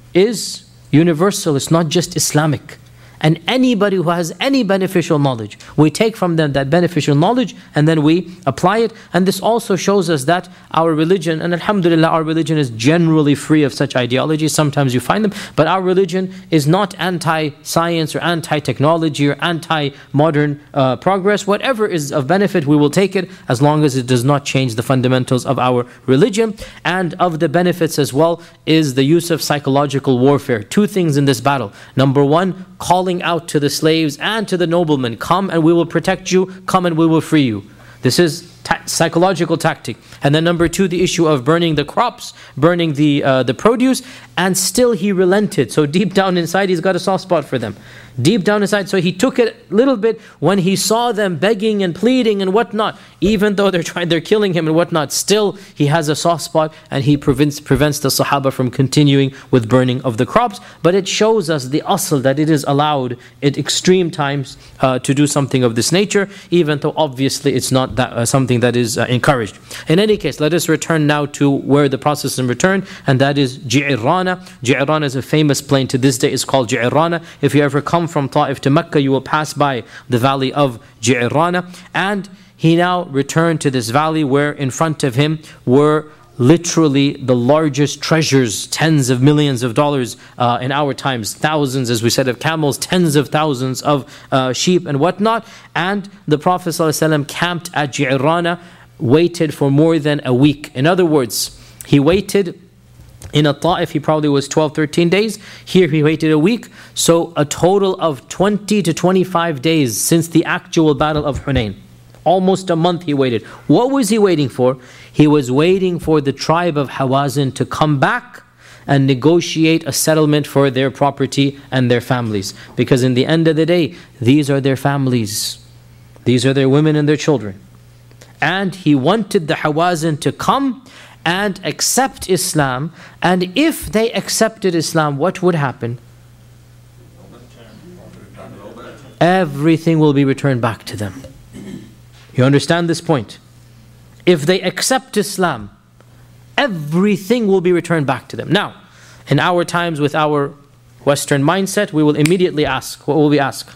is universal, it's not just Islamic. And anybody who has any beneficial knowledge, we take from them that beneficial knowledge and then we apply it. And this also shows us that our religion, and alhamdulillah, our religion is generally free of such ideologies. Sometimes you find them, but our religion is not anti-science or anti-technology or anti-modern progress. Whatever is of benefit, we will take it as long as it does not change the fundamentals of our religion. And of the benefits as well is the use of psychological warfare. 2 things in this battle. Number 1, calling out to the slaves and to the noblemen, come and we will protect you, come and we will free you. This is psychological tactic. And then number 2, the issue of burning the crops, burning the produce, and still he relented. So deep down inside he's got a soft spot for them. Deep down inside, so he took it a little bit when he saw them begging and pleading and whatnot. Even though they're killing him and whatnot, still he has a soft spot and he prevents the Sahaba from continuing with burning of the crops. But it shows us the asl that it is allowed at extreme times to do something of this nature, even though obviously it's not that something something that is encouraged. In any case, let us return now to where the Prophet returned, and that is Ji'irana. Ji'irana is a famous plain to this day. It's called Ji'irana. If you ever come from Ta'if to Mecca, you will pass by the valley of Ji'irana. And he now returned to this valley where in front of him were literally the largest treasures, tens of millions of dollars in our times, thousands, as we said, of camels, tens of thousands of sheep and whatnot. And the Prophet ﷺ camped at Ji'irana, waited for more than a week. In other words, he waited in a Ta'if, he probably was 12, 13 days. Here he waited a week. So a total of 20 to 25 days since the actual battle of Hunayn. Almost a month he waited. What was he waiting for? He was waiting for the tribe of Hawazin to come back and negotiate a settlement for their property and their families. Because in the end of the day, these are their families. These are their women and their children. And he wanted the Hawazin to come and accept Islam. And if they accepted Islam, what would happen? Everything will be returned back to them. You understand this point? If they accept Islam, everything will be returned back to them. Now, in our times with our Western mindset, we will immediately ask, what will we ask?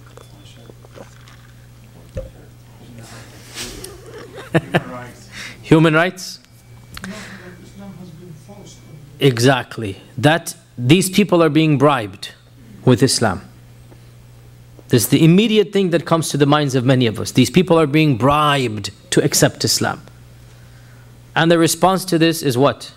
Human rights? Exactly. That these people are being bribed with Islam. This is the immediate thing that comes to the minds of many of us. These people are being bribed to accept Islam. And the response to this is what?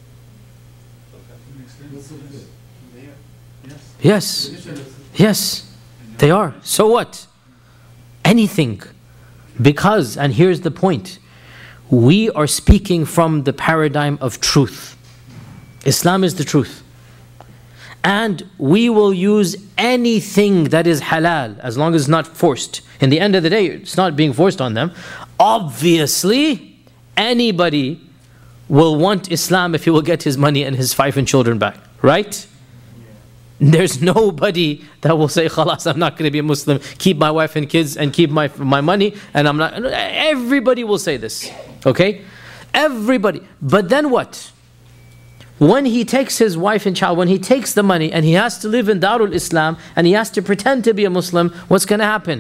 Yes. Yes, they are. So what? Anything. Because, and here's the point, we are speaking from the paradigm of truth. Islam is the truth. And we will use anything that is halal as long as it's not forced. In the end of the day, it's not being forced on them. Obviously, anybody will want Islam if he will get his money and his wife and children back. Right? There's nobody that will say, "Khalas, I'm not going to be a Muslim. Keep my wife and kids and keep my money." And I'm not. Everybody will say this. Okay? Everybody. But then what? When he takes his wife and child, when he takes the money and he has to live in Darul Islam and he has to pretend to be a Muslim, what's going to happen?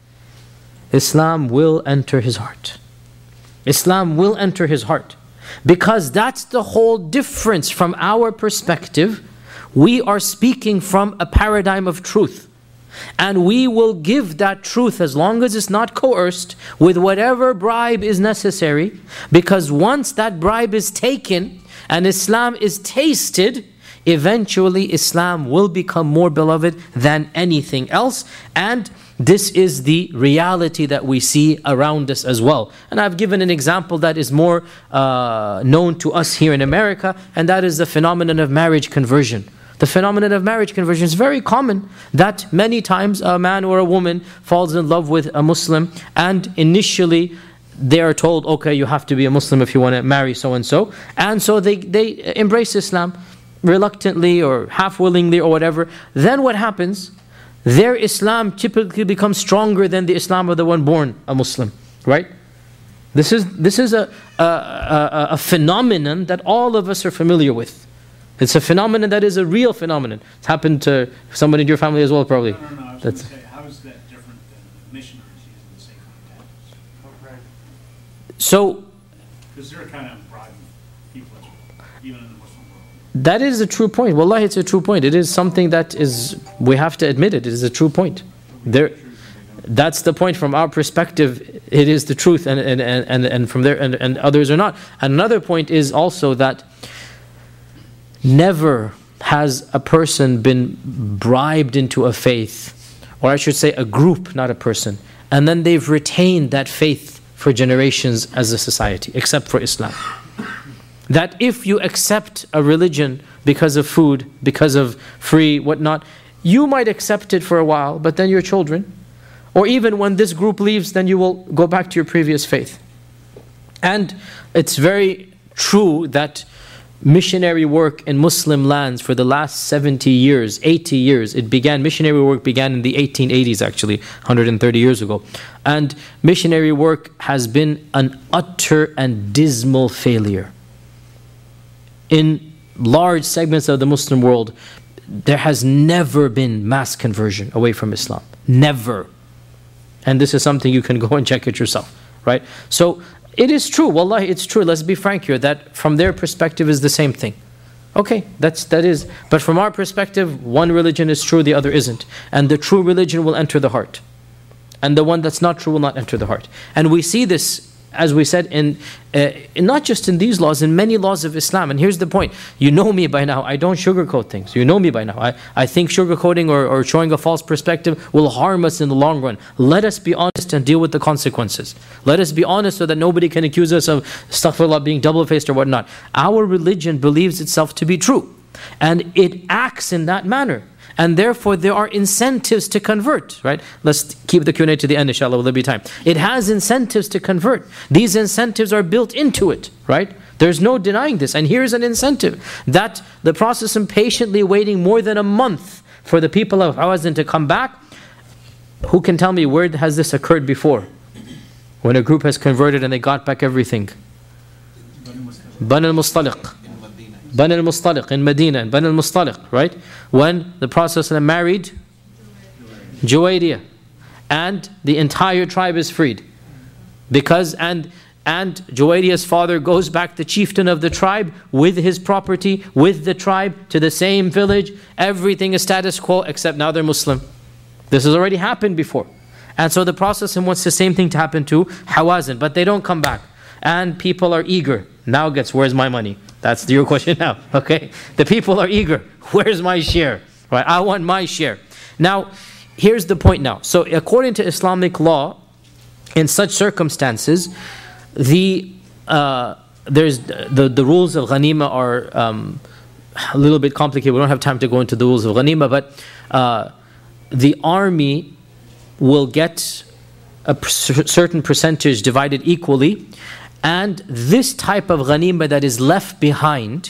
Islam will enter his heart. Islam will enter his heart. Because that's the whole difference from our perspective. We are speaking from a paradigm of truth. And we will give that truth as long as it's not coerced with whatever bribe is necessary. Because once that bribe is taken and Islam is tasted, eventually Islam will become more beloved than anything else. And this is the reality that we see around us as well. And I've given an example that is more known to us here in America, and that is the phenomenon of marriage conversion. The phenomenon of marriage conversion is very common, that many times a man or a woman falls in love with a Muslim, and initially they are told, okay, you have to be a Muslim if you want to marry so-and-so. And so they embrace Islam reluctantly or half-willingly or whatever. Then what happens? Their Islam typically becomes stronger than the Islam of the one born a Muslim. Right? This is a phenomenon that all of us are familiar with. It's a phenomenon that is a real phenomenon. It's happened to somebody in your family as well, probably. No. I was going to say, how is that different than missionaries using the same kind of tactics? So, because they're kind of bribing people as well, even in the Muslim world. That is a true point. Wallahi, it's a true point. It is something that is, we have to admit it. It is a true point. That's the point from our perspective. It is the truth, and from there, and others are not. Another point is also that never has a person been bribed into a faith, or I should say a group, not a person, and then they've retained that faith for generations as a society, except for Islam. That if you accept a religion because of food, because of free whatnot, you might accept it for a while, but then your children, or even when this group leaves, then you will go back to your previous faith. And it's very true that missionary work in Muslim lands for the last 70 years, 80 years. Missionary work began in the 1880s actually, 130 years ago. And missionary work has been an utter and dismal failure. In large segments of the Muslim world, there has never been mass conversion away from Islam. Never. And this is something you can go and check it yourself, right? So it is true, wallahi, it's true. Let's be frank here, that from their perspective is the same thing. Okay, that is. But from our perspective, one religion is true, the other isn't. And the true religion will enter the heart. And the one that's not true will not enter the heart. And we see this, as we said, in not just in these laws, in many laws of Islam. And here's the point. You know me by now. I don't sugarcoat things. You know me by now. I think sugarcoating or showing a false perspective will harm us in the long run. Let us be honest and deal with the consequences. Let us be honest so that nobody can accuse us of, astaghfirullah, being double-faced or whatnot. Our religion believes itself to be true. And it acts in that manner. And therefore, there are incentives to convert, right? Let's keep the Q&A to the end, inshallah, will there be time. It has incentives to convert. These incentives are built into it, right? There's no denying this. And here's an incentive that the Prophet patiently waiting more than a month for the people of Hawazin to come back. Who can tell me where has this occurred before? When a group has converted and they got back everything. Bani al-Mustaliq. Bani al-Mustaliq in Medina, and Bani al-Mustaliq, right? When the Prophet married Juwayriyah, and the entire tribe is freed. Because, and Juwayriyah's father goes back, the chieftain of the tribe, with his property, with the tribe, to the same village. Everything is status quo, except now they're Muslim. This has already happened before. And so the Prophet wants the same thing to happen to Hawazin, but they don't come back. And people are eager. Now gets, where's my money? That's your question now, okay? The people are eager. Where's my share? Right? I want my share. Now, here's the point now. So according to Islamic law, in such circumstances, there's the rules of ghanima are a little bit complicated. We don't have time to go into the rules of ghanima, but the army will get a certain percentage divided equally. And this type of ghanima that is left behind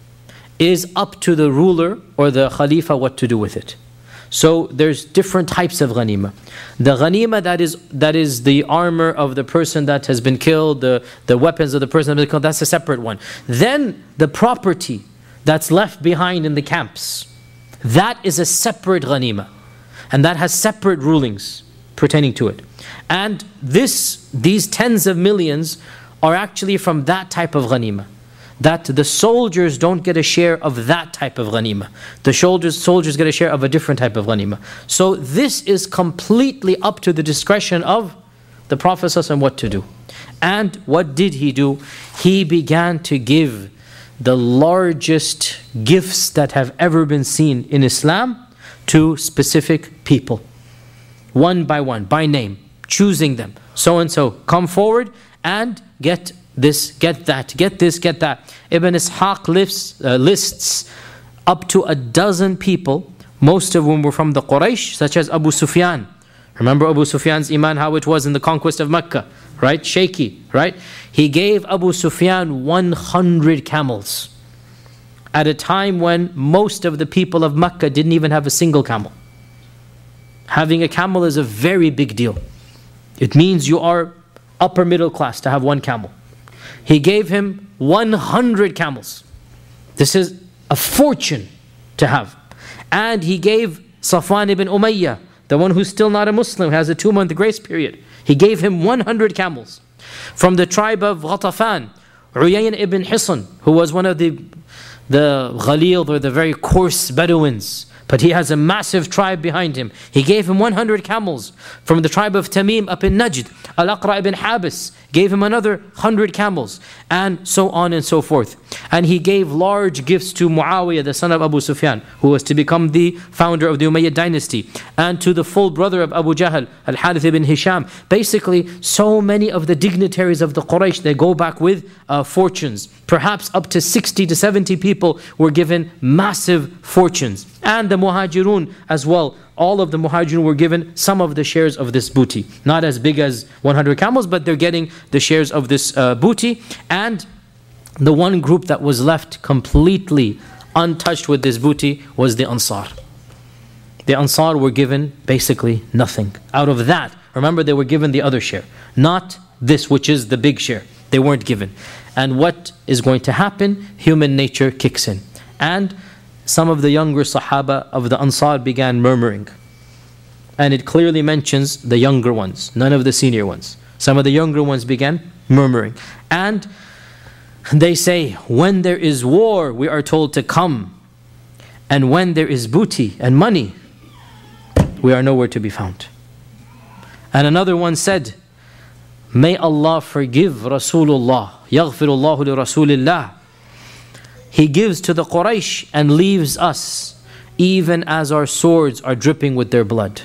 is up to the ruler or the khalifa what to do with it. So there's different types of ghanima. The ghanima that is the armor of the person that has been killed, the weapons of the person that has been killed, that's a separate one. Then the property that's left behind in the camps, that is a separate ghanima. And that has separate rulings pertaining to it. And these tens of millions are actually from that type of ghanima. That the soldiers don't get a share of that type of ghanima. The soldiers get a share of a different type of ghanima. So this is completely up to the discretion of the Prophet ﷺ what to do. And what did he do? He began to give the largest gifts that have ever been seen in Islam to specific people. One by one, by name, choosing them. So and so, come forward and get this, get that, get this, get that. Ibn Ishaq lists up to 12 people, most of whom were from the Quraysh, such as Abu Sufyan. Remember Abu Sufyan's iman, how it was in the conquest of Mecca, right? Shaky, right? He gave Abu Sufyan 100 camels at a time when most of the people of Mecca didn't even have a single camel. Having a camel is a very big deal. It means you are upper middle class to have one camel. He gave him 100 camels. This is a fortune to have. And he gave Safwan ibn Umayyah, the one who's still not a Muslim, has a 2-month grace period. He gave him 100 camels. From the tribe of Ghatafan, Uyayn ibn Hisn, who was one of the Ghalil, or the very coarse Bedouins, but he has a massive tribe behind him. He gave him 100 camels. From the tribe of Tamim up in Najd, Al-Aqra ibn Habis gave him another 100 camels, and so on and so forth. And he gave large gifts to Muawiyah, the son of Abu Sufyan, who was to become the founder of the Umayyad dynasty, and to the full brother of Abu Jahl, Al-Harith ibn Hisham. Basically, so many of the dignitaries of the Quraysh, they go back with fortunes. Perhaps up to 60 to 70 people were given massive fortunes. And the Muhajirun as well. All of the Muhajirun were given some of the shares of this booty. Not as big as 100 camels, but they're getting the shares of this booty. And The one group that was left completely untouched with this booty was the Ansar. The Ansar were given basically nothing. Out of that, remember, they were given the other share, not this, which is the big share. They weren't given. And what is going to happen? Human nature kicks in. And some of the younger Sahaba of the Ansar began murmuring. And it clearly mentions the younger ones, none of the senior ones. Some of the younger ones began murmuring. And they say, when there is war, we are told to come. And when there is booty and money, we are nowhere to be found. And another one said, may Allah forgive Rasulullah. Yaghfirullahu li Rasulillah. He gives to the Quraysh and leaves us, even as our swords are dripping with their blood.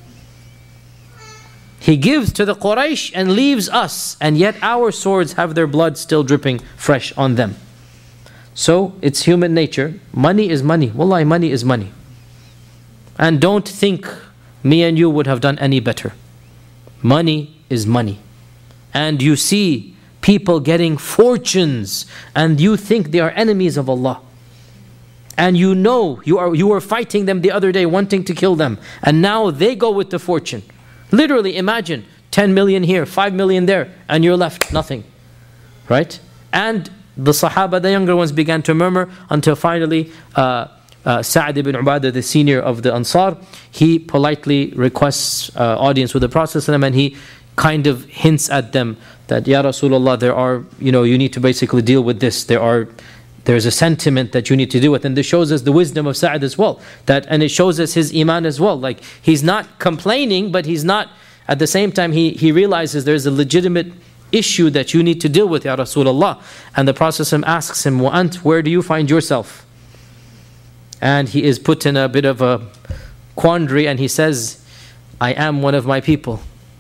He gives to the Quraysh and leaves us, and yet our swords have their blood still dripping fresh on them. So it's human nature. Money is money. Wallahi, money is money. And don't think me and you would have done any better. Money is money. And you see people getting fortunes, and you think they are enemies of Allah. And you know you were fighting them the other day, wanting to kill them, and now they go with the fortune. Literally imagine 10 million here, 5 million there, and you're left nothing. Right? And the Sahaba, the younger ones, began to murmur until finally Sa'd ibn Ubadah, the senior of the Ansar, he politely requests audience with the Prophet ﷺ, and he kind of hints at them that, Ya Rasulullah, there are, you need to basically deal with this. There's a sentiment that you need to deal with. And this shows us the wisdom of Sa'd as well. And it shows us his iman as well. Like, he's not complaining, but he's not, at the same time, he realizes there's a legitimate issue that you need to deal with, Ya Rasulullah. And the Prophet ﷺ asks him, وَأَنْتَ, where do you find yourself? And he is put in a bit of a quandary, and he says, I am one of my people.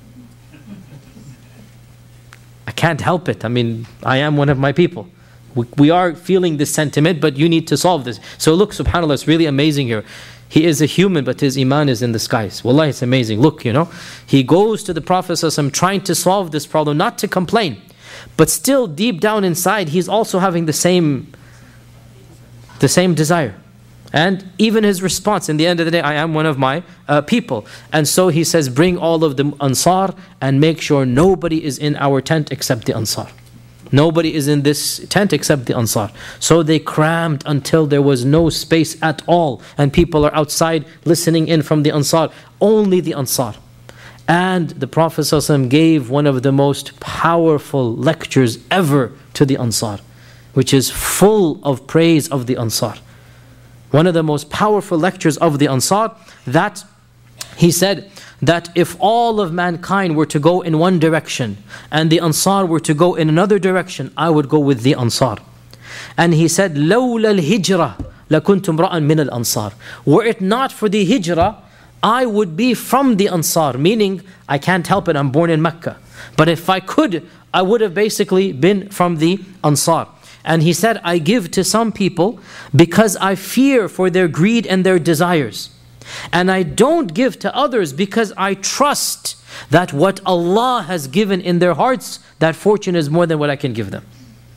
I can't help it. I mean, I am one of my people. We are feeling this sentiment, but you need to solve this. So look, subhanAllah, it's really amazing here. He is a human, but his iman is in the skies. Wallahi, it's amazing. Look, he goes to the Prophet ﷺ trying to solve this problem, not to complain, but still deep down inside, he's also having the same desire. And even his response, in the end of the day, I am one of my people. And so he says, bring all of the Ansar and make sure nobody is in our tent except the Ansar. Nobody is in this tent except the Ansar. So they crammed until there was no space at all. And people are outside listening in from the Ansar. Only the Ansar. And the Prophet ﷺ gave one of the most powerful lectures ever to the Ansar, which is full of praise of the Ansar. One of the most powerful lectures of the Ansar, that he said that if all of mankind were to go in one direction and the Ansar were to go in another direction, I would go with the Ansar. And he said, لَوْلَا الْهِجْرَةِ لَكُنْتُ امْرَأً مِنَ الْأَنصَارِ. Were it not for the hijrah, I would be from the Ansar, meaning I can't help it, I'm born in Mecca. But if I could, I would have basically been from the Ansar. And he said, I give to some people because I fear for their greed and their desires. And I don't give to others because I trust that what Allah has given in their hearts, that fortune is more than what I can give them.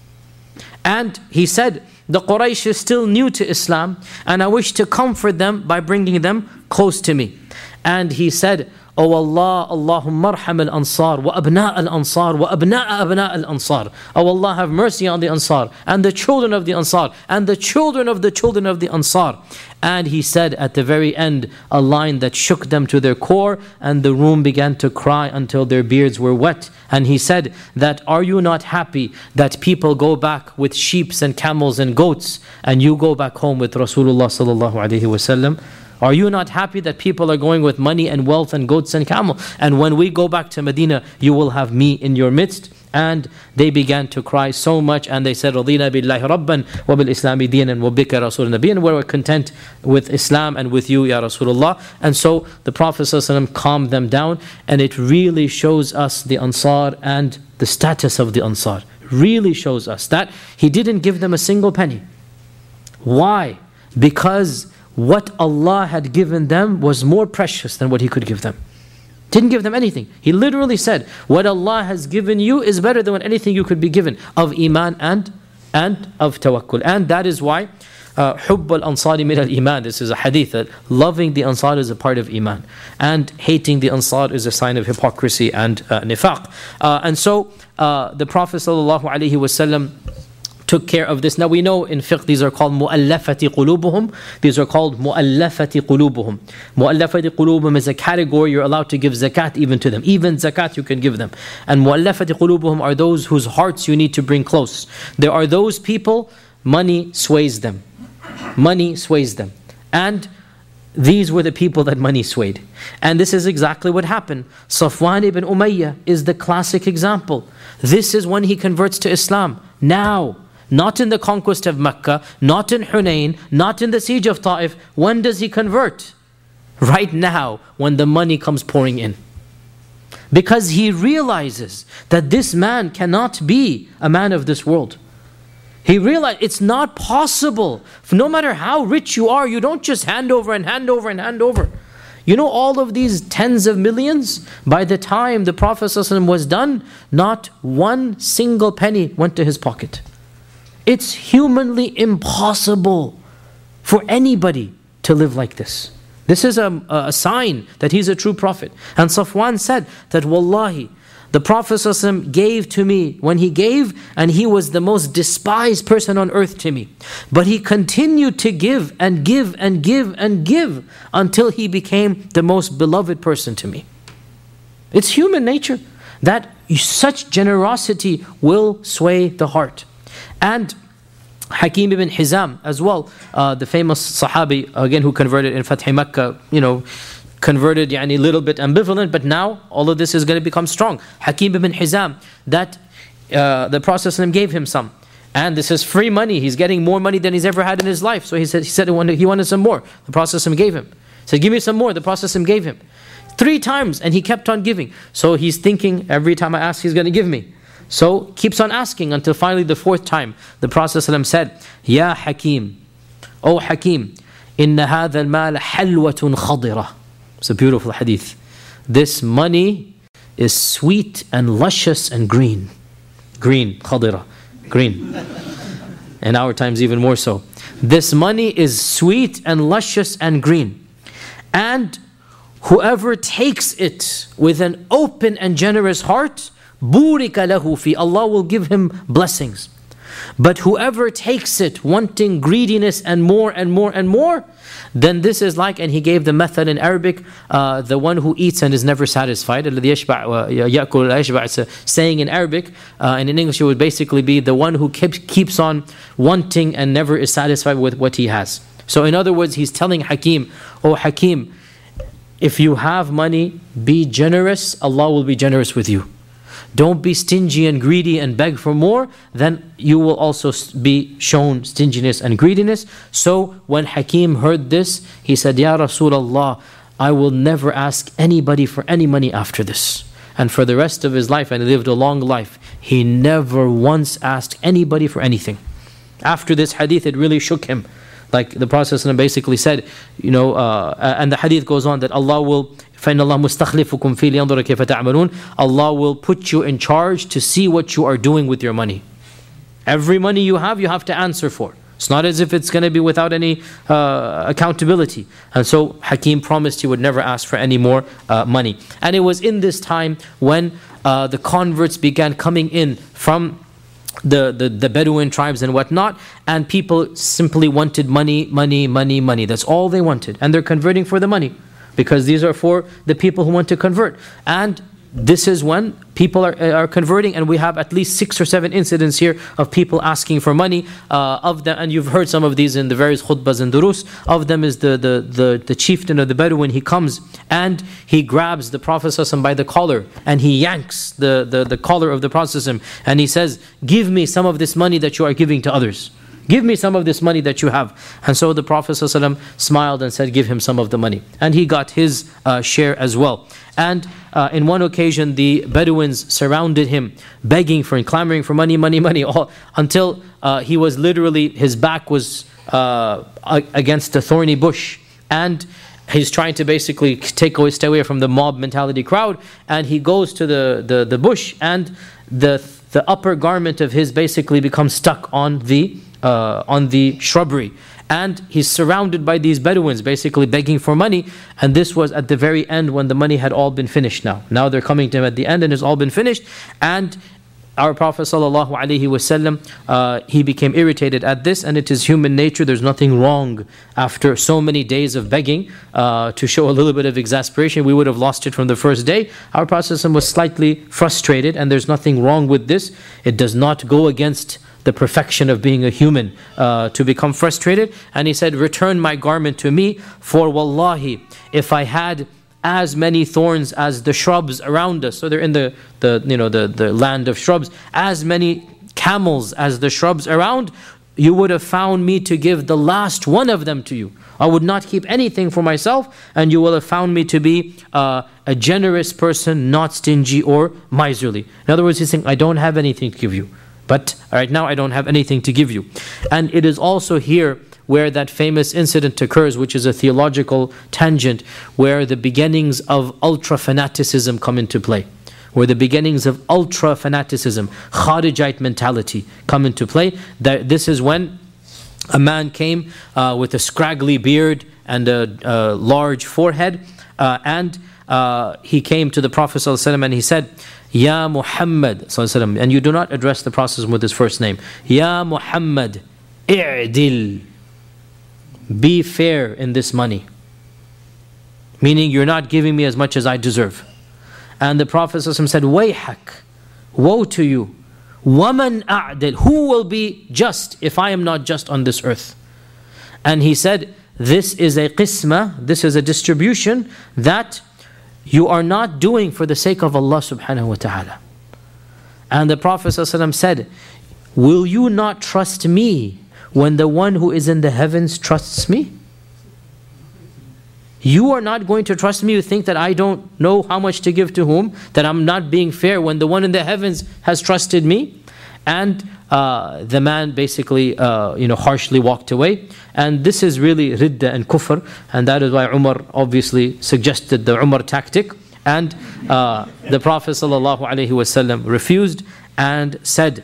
And he said, the Quraysh is still new to Islam, and I wish to comfort them by bringing them close to me. And he said, O Allah, Allahumma arham al-ansar wa abna' al-ansar wa abna' abna' al-ansar. O Allah, have mercy on the Ansar and the children of the Ansar and the children of the Ansar. And he said at the very end a line that shook them to their core, and the room began to cry until their beards were wet. And he said that, are you not happy that people go back with sheep and camels and goats, and you go back home with Rasulullah sallallahu alaihi wasallam? Are you not happy that people are going with money and wealth and goats and camel? And when we go back to Medina, you will have me in your midst. And they began to cry so much, and they said, رَضِينَا بِاللَّهِ رَبًّا وَبِالْإِسْلَامِ دِينًا وَبِكَ رَسُولُ النَّبِيًّا. And we were content with Islam and with you, Ya Rasulullah. And so the Prophet ﷺ calmed them down, and it really shows us the Ansar and the status of the Ansar. Really shows us that he didn't give them a single penny. Why? Because what Allah had given them was more precious than what he could give them. Didn't give them anything. He literally said, what Allah has given you is better than what anything you could be given of iman and and of tawakkul. And that is why حُبَّ الْأَنصَارِ مِنَ الْإِيمَانِ. This is a hadith that loving the Ansar is a part of Iman, and hating the Ansar is a sign of hypocrisy and nifaq. And so the Prophet ﷺ took care of this. Now we know in fiqh these are called مُؤَلَّفَةِ قُلُوبُهُم. These are called مُؤَلَّفَةِ قُلُوبُهُم. مُؤَلَّفَةِ قُلُوبُهُم is a category you're allowed to give zakat even to them. Even zakat you can give them. And مُؤَلَّفَةِ قُلُوبُهُم are those whose hearts you need to bring close. There are those people, money sways them. Money sways them. And these were the people that money swayed. And this is exactly what happened. Safwan ibn Umayyah is the classic example. This is when he converts to Islam. Now. Not in the conquest of Mecca, not in Hunayn, not in the siege of Ta'if. When does he convert? Right now, when the money comes pouring in. Because he realizes that this man cannot be a man of this world. He realized it's not possible. No matter how rich you are, you don't just hand over and hand over and hand over. You know, all of these tens of millions, by the time the Prophet ﷺ was done, not one single penny went to his pocket. It's humanly impossible for anybody to live like this. This is a sign that he's a true prophet. And Safwan said that, Wallahi, the Prophet ﷺ gave to me when he gave, and he was the most despised person on earth to me. But he continued to give and give and give and give until he became the most beloved person to me. It's human nature that such generosity will sway the heart. And Hakim ibn Hizam as well, the famous Sahabi, again, who converted in Fath Makkah, converted a little bit ambivalent, but now all of this is going to become strong. Hakim ibn Hizam, that the Prophet gave him some. And this is free money. He's getting more money than he's ever had in his life. So he said he wanted some more. The Prophet gave him. He said, give me some more. The Prophet gave him. 3 times, and he kept on giving. So he's thinking, every time I ask, he's going to give me. So keeps on asking until finally the 4th time, the Prophet said, Ya Hakim, O Hakim, inna hadha al-mal halwatun khadira. It's a beautiful hadith. This money is sweet and luscious and green. Green, khadira, green. In our times even more so. This money is sweet and luscious and green. And whoever takes it with an open and generous heart, burika lahu fi, Allah will give him blessings. But whoever takes it wanting greediness and more and more and more, then this is like, and he gave the method in Arabic, the one who eats and is never satisfied. It's a saying in Arabic, and in English it would basically be the one who keeps on wanting and never is satisfied with what he has. So in other words, he's telling Hakim, oh Hakim, if you have money, be generous, Allah will be generous with you. Don't be stingy and greedy and beg for more, then you will also be shown stinginess and greediness. So when Hakim heard this, he said, Ya Rasulullah, I will never ask anybody for any money after this. And for the rest of his life, and he lived a long life, he never once asked anybody for anything. After this hadith, it really shook him. Like the Prophet basically said, and the hadith goes on that Allah will, فَإِنَّ اللَّهَ مُسْتَخْلِفُكُمْ فِي لِيَنْظُرَ كَيْفَ تَعْمَلُونَ. Allah will put you in charge to see what you are doing with your money. Every money you have to answer for. It's not as if it's going to be without any accountability. And so Hakim promised he would never ask for any more money. And it was in this time when the converts began coming in from the Bedouin tribes and whatnot, and people simply wanted money, money, money, money. That's all they wanted. And they're converting for the money, because these are for the people who want to convert. And this is when people are converting, and we have at least 6 or 7 incidents here of people asking for money. Of them, and you've heard some of these in the various khutbahs and durus. Of them is the chieftain of the Bedouin. He comes and he grabs the Prophet ﷺ by the collar, and he yanks the collar of the Prophet ﷺ, and he says, give me some of this money that you are giving to others. Give me some of this money that you have. And so the Prophet ﷺ smiled and said, give him some of the money. And he got his share as well. And in one occasion, the Bedouins surrounded him, begging for and clamoring for money, money, money, until he was literally, his back was against a thorny bush. And he's trying to basically stay away from the mob mentality crowd. And he goes to the bush, and the the upper garment of his basically becomes stuck on the shrubbery. And he's surrounded by these Bedouins basically begging for money. And this was at the very end when the money had all been finished now. Now they're coming to him at the end and it's all been finished. And our Prophet ﷺ, he became irritated at this, and it is human nature. There's nothing wrong after so many days of begging to show a little bit of exasperation. We would have lost it from the first day. Our Prophet ﷺ was slightly frustrated, and there's nothing wrong with this. It does not go against the perfection of being a human to become frustrated. And he said, return my garment to me, for wallahi, if I had as many thorns as the shrubs around us, so they're in the land of shrubs, as many camels as the shrubs around, you would have found me to give the last one of them to you. I would not keep anything for myself, and you will have found me to be a generous person, not stingy or miserly. In other words, he's saying, I don't have anything to give you. But right now I don't have anything to give you. And it is also here where that famous incident occurs, which is a theological tangent, where the beginnings of ultra-fanaticism come into play. Where the beginnings of ultra-fanaticism, Kharijite mentality come into play. This is when a man came with a scraggly beard and a large forehead, and he came to the Prophet ﷺ and he said, Ya Muhammad ﷺ, and you do not address the Prophet with his first name. Ya Muhammad, i'dil, be fair in this money. Meaning you're not giving me as much as I deserve. And the Prophet ﷺ said, Wayhak, woe to you. Waman a'dil, who will be just if I am not just on this earth? And he said, this is a qisma, this is a distribution that you are not doing for the sake of Allah subhanahu wa ta'ala. And the Prophet ﷺ said, will you not trust me when the one who is in the heavens trusts me? You are not going to trust me. You think that I don't know how much to give to whom, that I'm not being fair when the one in the heavens has trusted me. And the man basically harshly walked away. And this is really ridda and kufr, and that is why Umar obviously suggested the Umar tactic. And the Prophet ﷺ refused and said,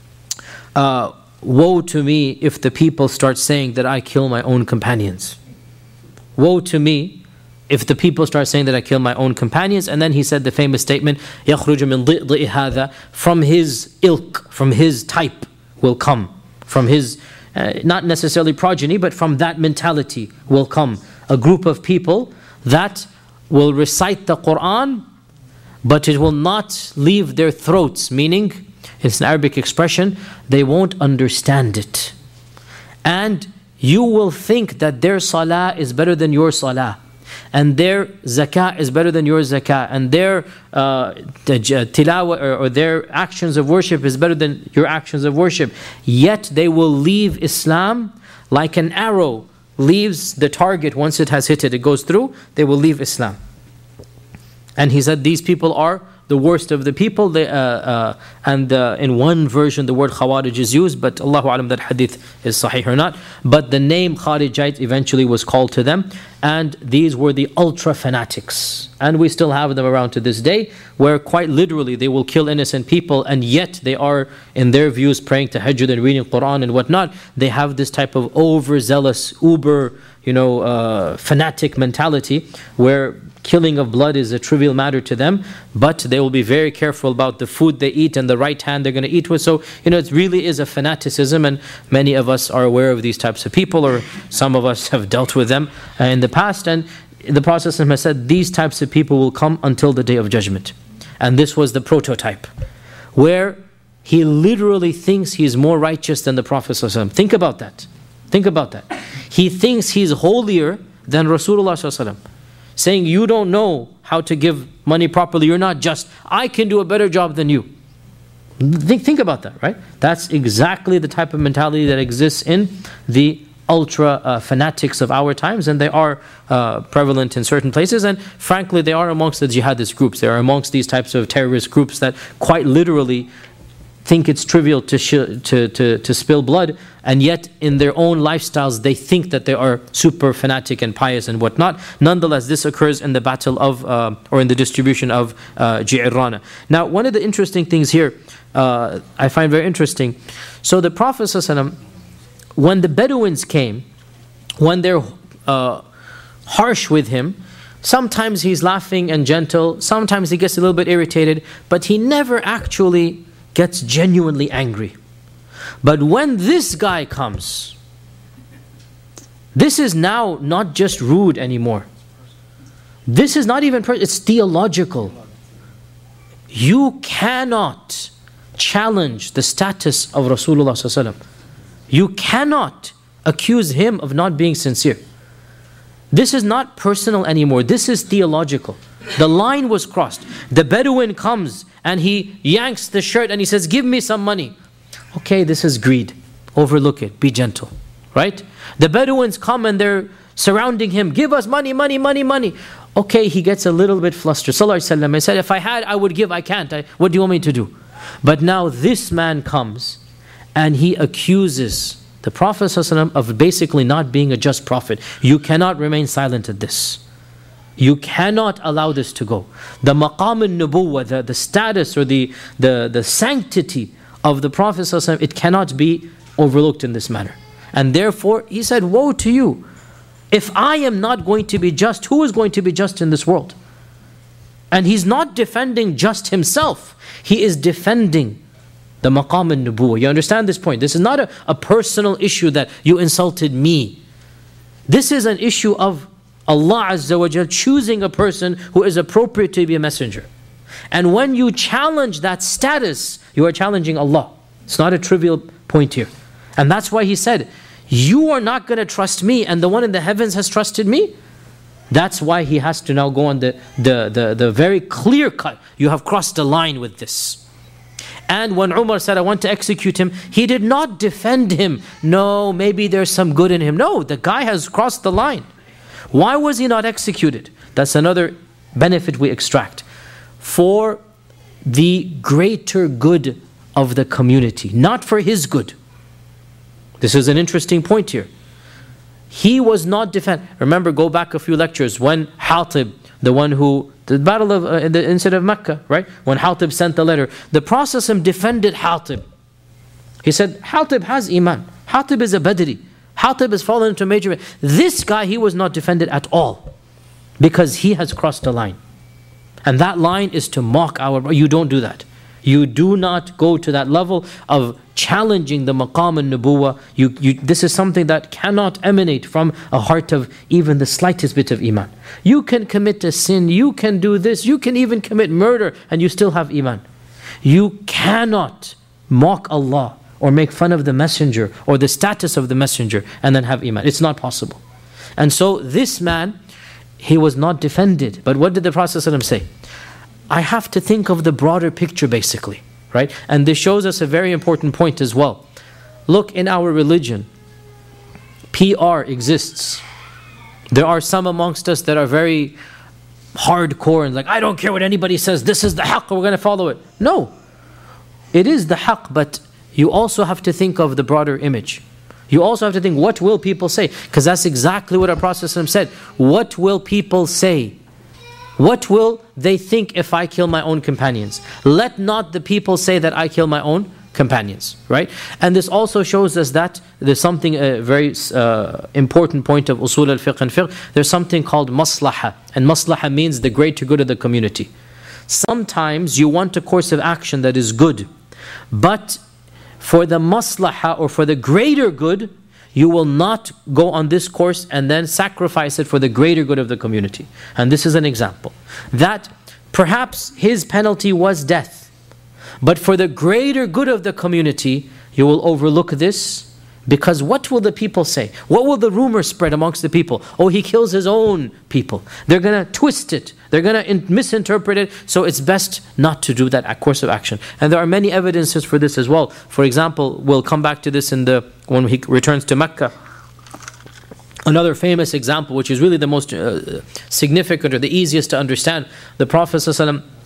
woe to me if the people start saying that I kill my own companions. Woe to me if the people start saying that I kill my own companions. And then he said the famous statement, يَخْرُجُ مِنْ ضِئْضِئِ هَذَا, from his ilk, from his type will come, from his, not necessarily progeny, but from that mentality will come a group of people that will recite the Qur'an, but it will not leave their throats, meaning, it's an Arabic expression, they won't understand it. And you will think that their salah is better than your salah, and their zakah is better than your zakah, and their tilawah or their actions of worship is better than your actions of worship. Yet they will leave Islam like an arrow leaves the target. Once it has hit it, it goes through, they will leave Islam. And he said these people are the worst of the people. In one version the word Khawarij is used, but Allahu Alam that hadith is sahih or not. But the name Kharijite eventually was called to them, and these were the ultra fanatics. And we still have them around to this day, where quite literally they will kill innocent people, and yet they are, in their views, praying tahajjud and reading Quran and whatnot. They have this type of overzealous, fanatic mentality, where killing of blood is a trivial matter to them, but they will be very careful about the food they eat and the right hand they're going to eat with. So, it really is a fanaticism, and many of us are aware of these types of people, or some of us have dealt with them in the past. And the Prophet has said these types of people will come until the Day of Judgment. And this was the prototype, where he literally thinks he's more righteous than the Prophet. Think about that. Think about that. He thinks he's holier than Rasulullah, saying, you don't know how to give money properly, you're not just, I can do a better job than you. Think about that, right? That's exactly the type of mentality that exists in the ultra fanatics of our times, and they are prevalent in certain places, and frankly they are amongst the jihadist groups. They are amongst these types of terrorist groups that quite literally think it's trivial to spill blood, and yet in their own lifestyles they think that they are super fanatic and pious and whatnot. Nonetheless, this occurs in the battle of, or in the distribution of Ji'irrana. Now, one of the interesting things here, I find very interesting. So the Prophet ﷺ, when the Bedouins came, when they're harsh with him, sometimes he's laughing and gentle, sometimes he gets a little bit irritated, but he never actually gets genuinely angry. But when this guy comes, this is now not just rude anymore. This is not even, it's theological. You cannot challenge the status of Rasulullah ﷺ. You cannot accuse him of not being sincere. This is not personal anymore. This is theological. The line was crossed. The Bedouin comes and he yanks the shirt and he says, give me some money. Okay, this is greed. Overlook it. Be gentle. Right? The Bedouins come and they're surrounding him. Give us money, money, money, money. Okay, he gets a little bit flustered. Sallallahu Alaihi Wasallam, he said, if I had, I would give. I can't. What do you want me to do? But now this man comes and he accuses the Prophet ﷺ of basically not being a just prophet. You cannot remain silent at this. You cannot allow this to go. The maqam al-nubuwwah, the status or the sanctity of the Prophet ﷺ, it cannot be overlooked in this manner. And therefore, he said, woe to you. If I am not going to be just, who is going to be just in this world? And he's not defending just himself. He is defending the maqam al-nubuwwah. You understand this point? This is not a personal issue that you insulted me. This is an issue of Allah Azza wa Jal choosing a person who is appropriate to be a messenger. And when you challenge that status, you are challenging Allah. It's not a trivial point here. And that's why he said, you are not going to trust me and the one in the heavens has trusted me. That's why he has to now go on the very clear cut. You have crossed the line with this. And when Umar said, I want to execute him, he did not defend him. No, maybe there's some good in him. No, the guy has crossed the line. Why was he not executed? That's another benefit we extract. For the greater good of the community, not for his good. This is an interesting point here. He was not defended. Remember, go back a few lectures when Hatib, the one who, the battle of, the incident of Mecca, right? When Hatib sent the letter, the Prophet defended Hatib. He said, Hatib has iman. Hatib is a Badri. Hatib has fallen into major. This guy, he was not defended at all. Because he has crossed the line. And that line is to mock our, you don't do that. You do not go to that level of challenging the maqam al-nubuwwah. This is something that cannot emanate from a heart of even the slightest bit of iman. You can commit a sin, you can do this, you can even commit murder and you still have iman. You cannot mock Allah or make fun of the messenger or the status of the messenger and then have iman. It's not possible. And so this man, he was not defended. But what did the Prophet ﷺ say? I have to think of the broader picture basically, right? And this shows us a very important point as well. Look, in our religion, PR exists. There are some amongst us that are very hardcore and like, I don't care what anybody says, this is the haqq, we're going to follow it. No, it is the haqq, but you also have to think of the broader image. You also have to think, what will people say? Because that's exactly what our Prophet ﷺ said. What will people say? What will they think if I kill my own companions? Let not the people say that I kill my own companions, right? And this also shows us that there's something, a very important point of usul al-fiqh and fiqh. There's something called maslaha. And maslaha means the greater good of the community. Sometimes you want a course of action that is good, but for the maslaha or for the greater good, you will not go on this course and then sacrifice it for the greater good of the community. And this is an example. That perhaps his penalty was death, but for the greater good of the community, you will overlook this. Because what will the people say? What will the rumor spread amongst the people? Oh, he kills his own people. They're going to twist it. They're going to misinterpret it. So it's best not to do that course of action. And there are many evidences for this as well. For example, we'll come back to this when he returns to Mecca. Another famous example, which is really the most significant or the easiest to understand. The Prophet ﷺ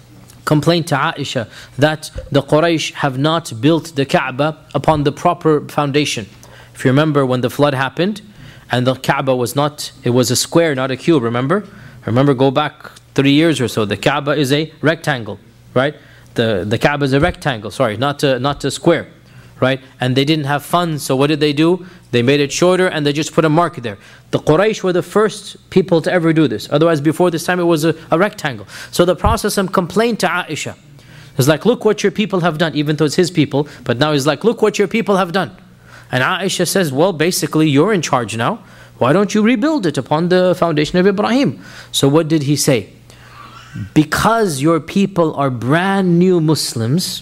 complained to Aisha that the Quraysh have not built the Kaaba upon the proper foundation. If you remember when the flood happened and the Kaaba was not, it was a square, not a cube, remember? Go back 3 years or so. The Kaaba is a rectangle, right? The Kaaba is a rectangle, not a square, right? And they didn't have funds, so what did they do? They made it shorter and they just put a mark there. The Quraysh were the first people to ever do this. Otherwise, before this time, it was a rectangle. So the Prophet complained to Aisha. He's like, look what your people have done, even though it's his people. But now he's like, look what your people have done. And Aisha says, well, basically, you're in charge now. Why don't you rebuild it upon the foundation of Ibrahim? So what did he say? Because your people are brand new Muslims,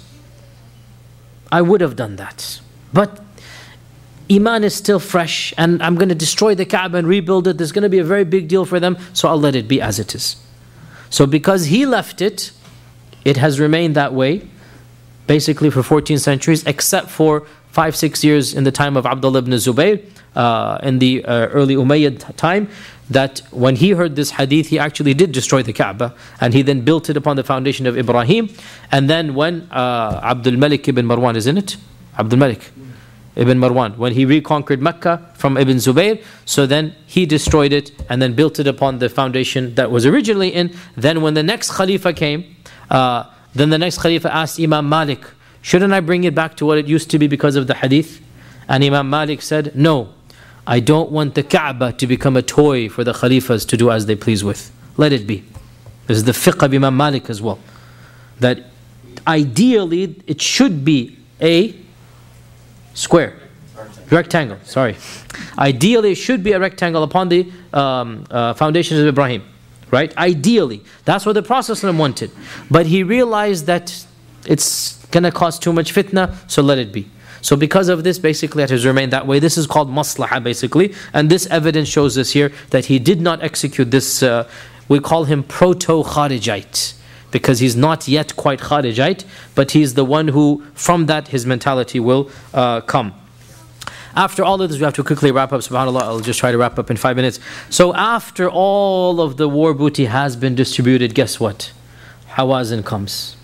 I would have done that. But Iman is still fresh, and I'm going to destroy the Kaaba and rebuild it. There's going to be a very big deal for them, so I'll let it be as it is. So because he left it, it has remained that way, basically for 14 centuries, except for 5-6 years in the time of Abdullah ibn Zubayr, in the early Umayyad time, that when he heard this hadith, he actually did destroy the Kaaba, and he then built it upon the foundation of Ibrahim. And then when Abdul Malik ibn Marwan, isn't it? Abdul Malik ibn Marwan, when he reconquered Mecca from Ibn Zubayr, so then he destroyed it and then built it upon the foundation that was originally in. Then when the next Khalifa came, then the next Khalifa asked Imam Malik, shouldn't I bring it back to what it used to be because of the hadith? And Imam Malik said, no, I don't want the Kaaba to become a toy for the Khalifas to do as they please with. Let it be. This is the fiqh of Imam Malik as well. That ideally it should be a square. Rectangle, sorry. Ideally it should be a rectangle upon the foundations of Ibrahim. Right? Ideally. That's what the Prophet wanted. But he realized that it's going to cause too much fitna, so let it be. So because of this, basically it has remained that way. This is called maslaha, basically. And this evidence shows us here that he did not execute this, we call him proto-Kharijite, because he's not yet quite Kharijite, but he's the one who, from that, his mentality will come. After all of this, we have to quickly wrap up. SubhanAllah, I'll just try to wrap up in 5 minutes. So after all of the war booty has been distributed, guess what? Hawazin comes.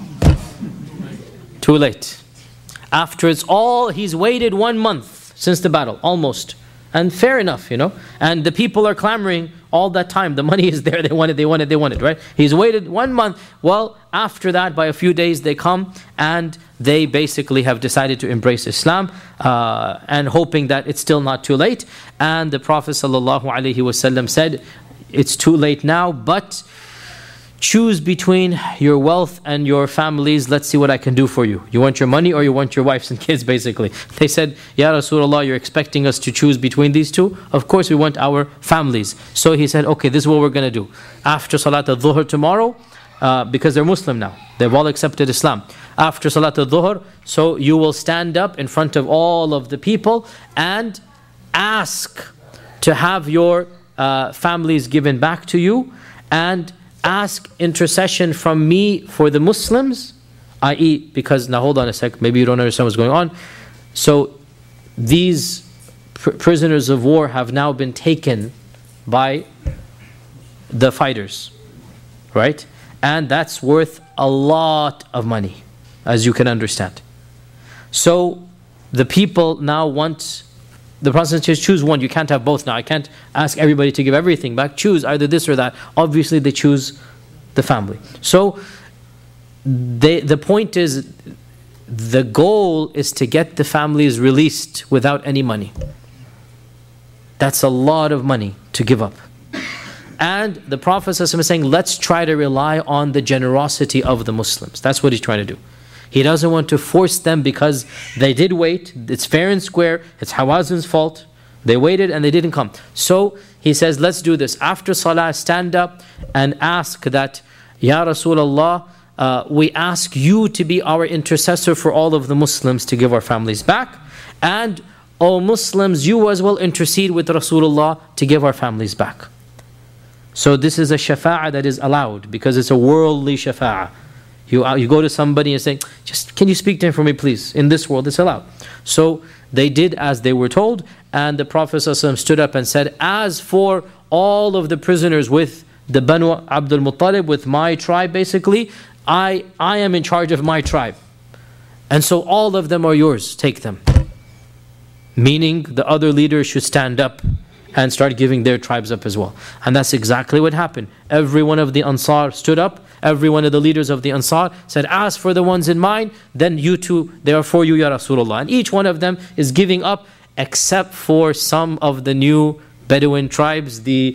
Too late. After it's all, he's waited 1 month since the battle, almost. And fair enough, And the people are clamoring all that time. The money is there, they want it, right? He's waited 1 month. Well, after that, by a few days, they come and they basically have decided to embrace Islam and hoping that it's still not too late. And the Prophet ﷺ said, it's too late now, but choose between your wealth and your families. Let's see what I can do for you. You want your money or you want your wives and kids, basically. They said, Ya Rasulullah, you're expecting us to choose between these two? Of course we want our families. So he said, okay, this is what we're going to do. After Salat al-Dhuhr tomorrow, because they're Muslim now, they've all accepted Islam. After Salat al-Dhuhr, so you will stand up in front of all of the people and ask to have your families given back to you, and ask intercession from me for the Muslims, i.e., because, now hold on a sec, maybe you don't understand what's going on. So these prisoners of war have now been taken by the fighters, right? And that's worth a lot of money, as you can understand. So the people now want, the Prophet says, choose one. You can't have both now. I can't ask everybody to give everything back. Choose either this or that. Obviously, they choose the family. So the point is, the goal is to get the families released without any money. That's a lot of money to give up. And the Prophet is saying, let's try to rely on the generosity of the Muslims. That's what he's trying to do. He doesn't want to force them because they did wait. It's fair and square. It's Hawazin's fault. They waited and they didn't come. So he says, let's do this. After Salah, stand up and ask that, Ya Rasulullah, we ask you to be our intercessor for all of the Muslims to give our families back. And, O Muslims, you as well intercede with Rasulullah to give our families back. So this is a shafa'ah that is allowed because it's a worldly shafa'ah. You go to somebody and say, just can you speak to him for me, please? In this world, it's allowed. So they did as they were told, and the Prophet ﷺ stood up and said, as for all of the prisoners with the Banu Abdul Muttalib, with my tribe basically, I am in charge of my tribe. And so all of them are yours, take them. Meaning the other leaders should stand up and start giving their tribes up as well. And that's exactly what happened. Every one of the Ansar stood up. Every one of the leaders of the Ansar said, as for the ones in mine, then you too, they are for you, Ya Rasulullah. And each one of them is giving up, except for some of the new Bedouin tribes, the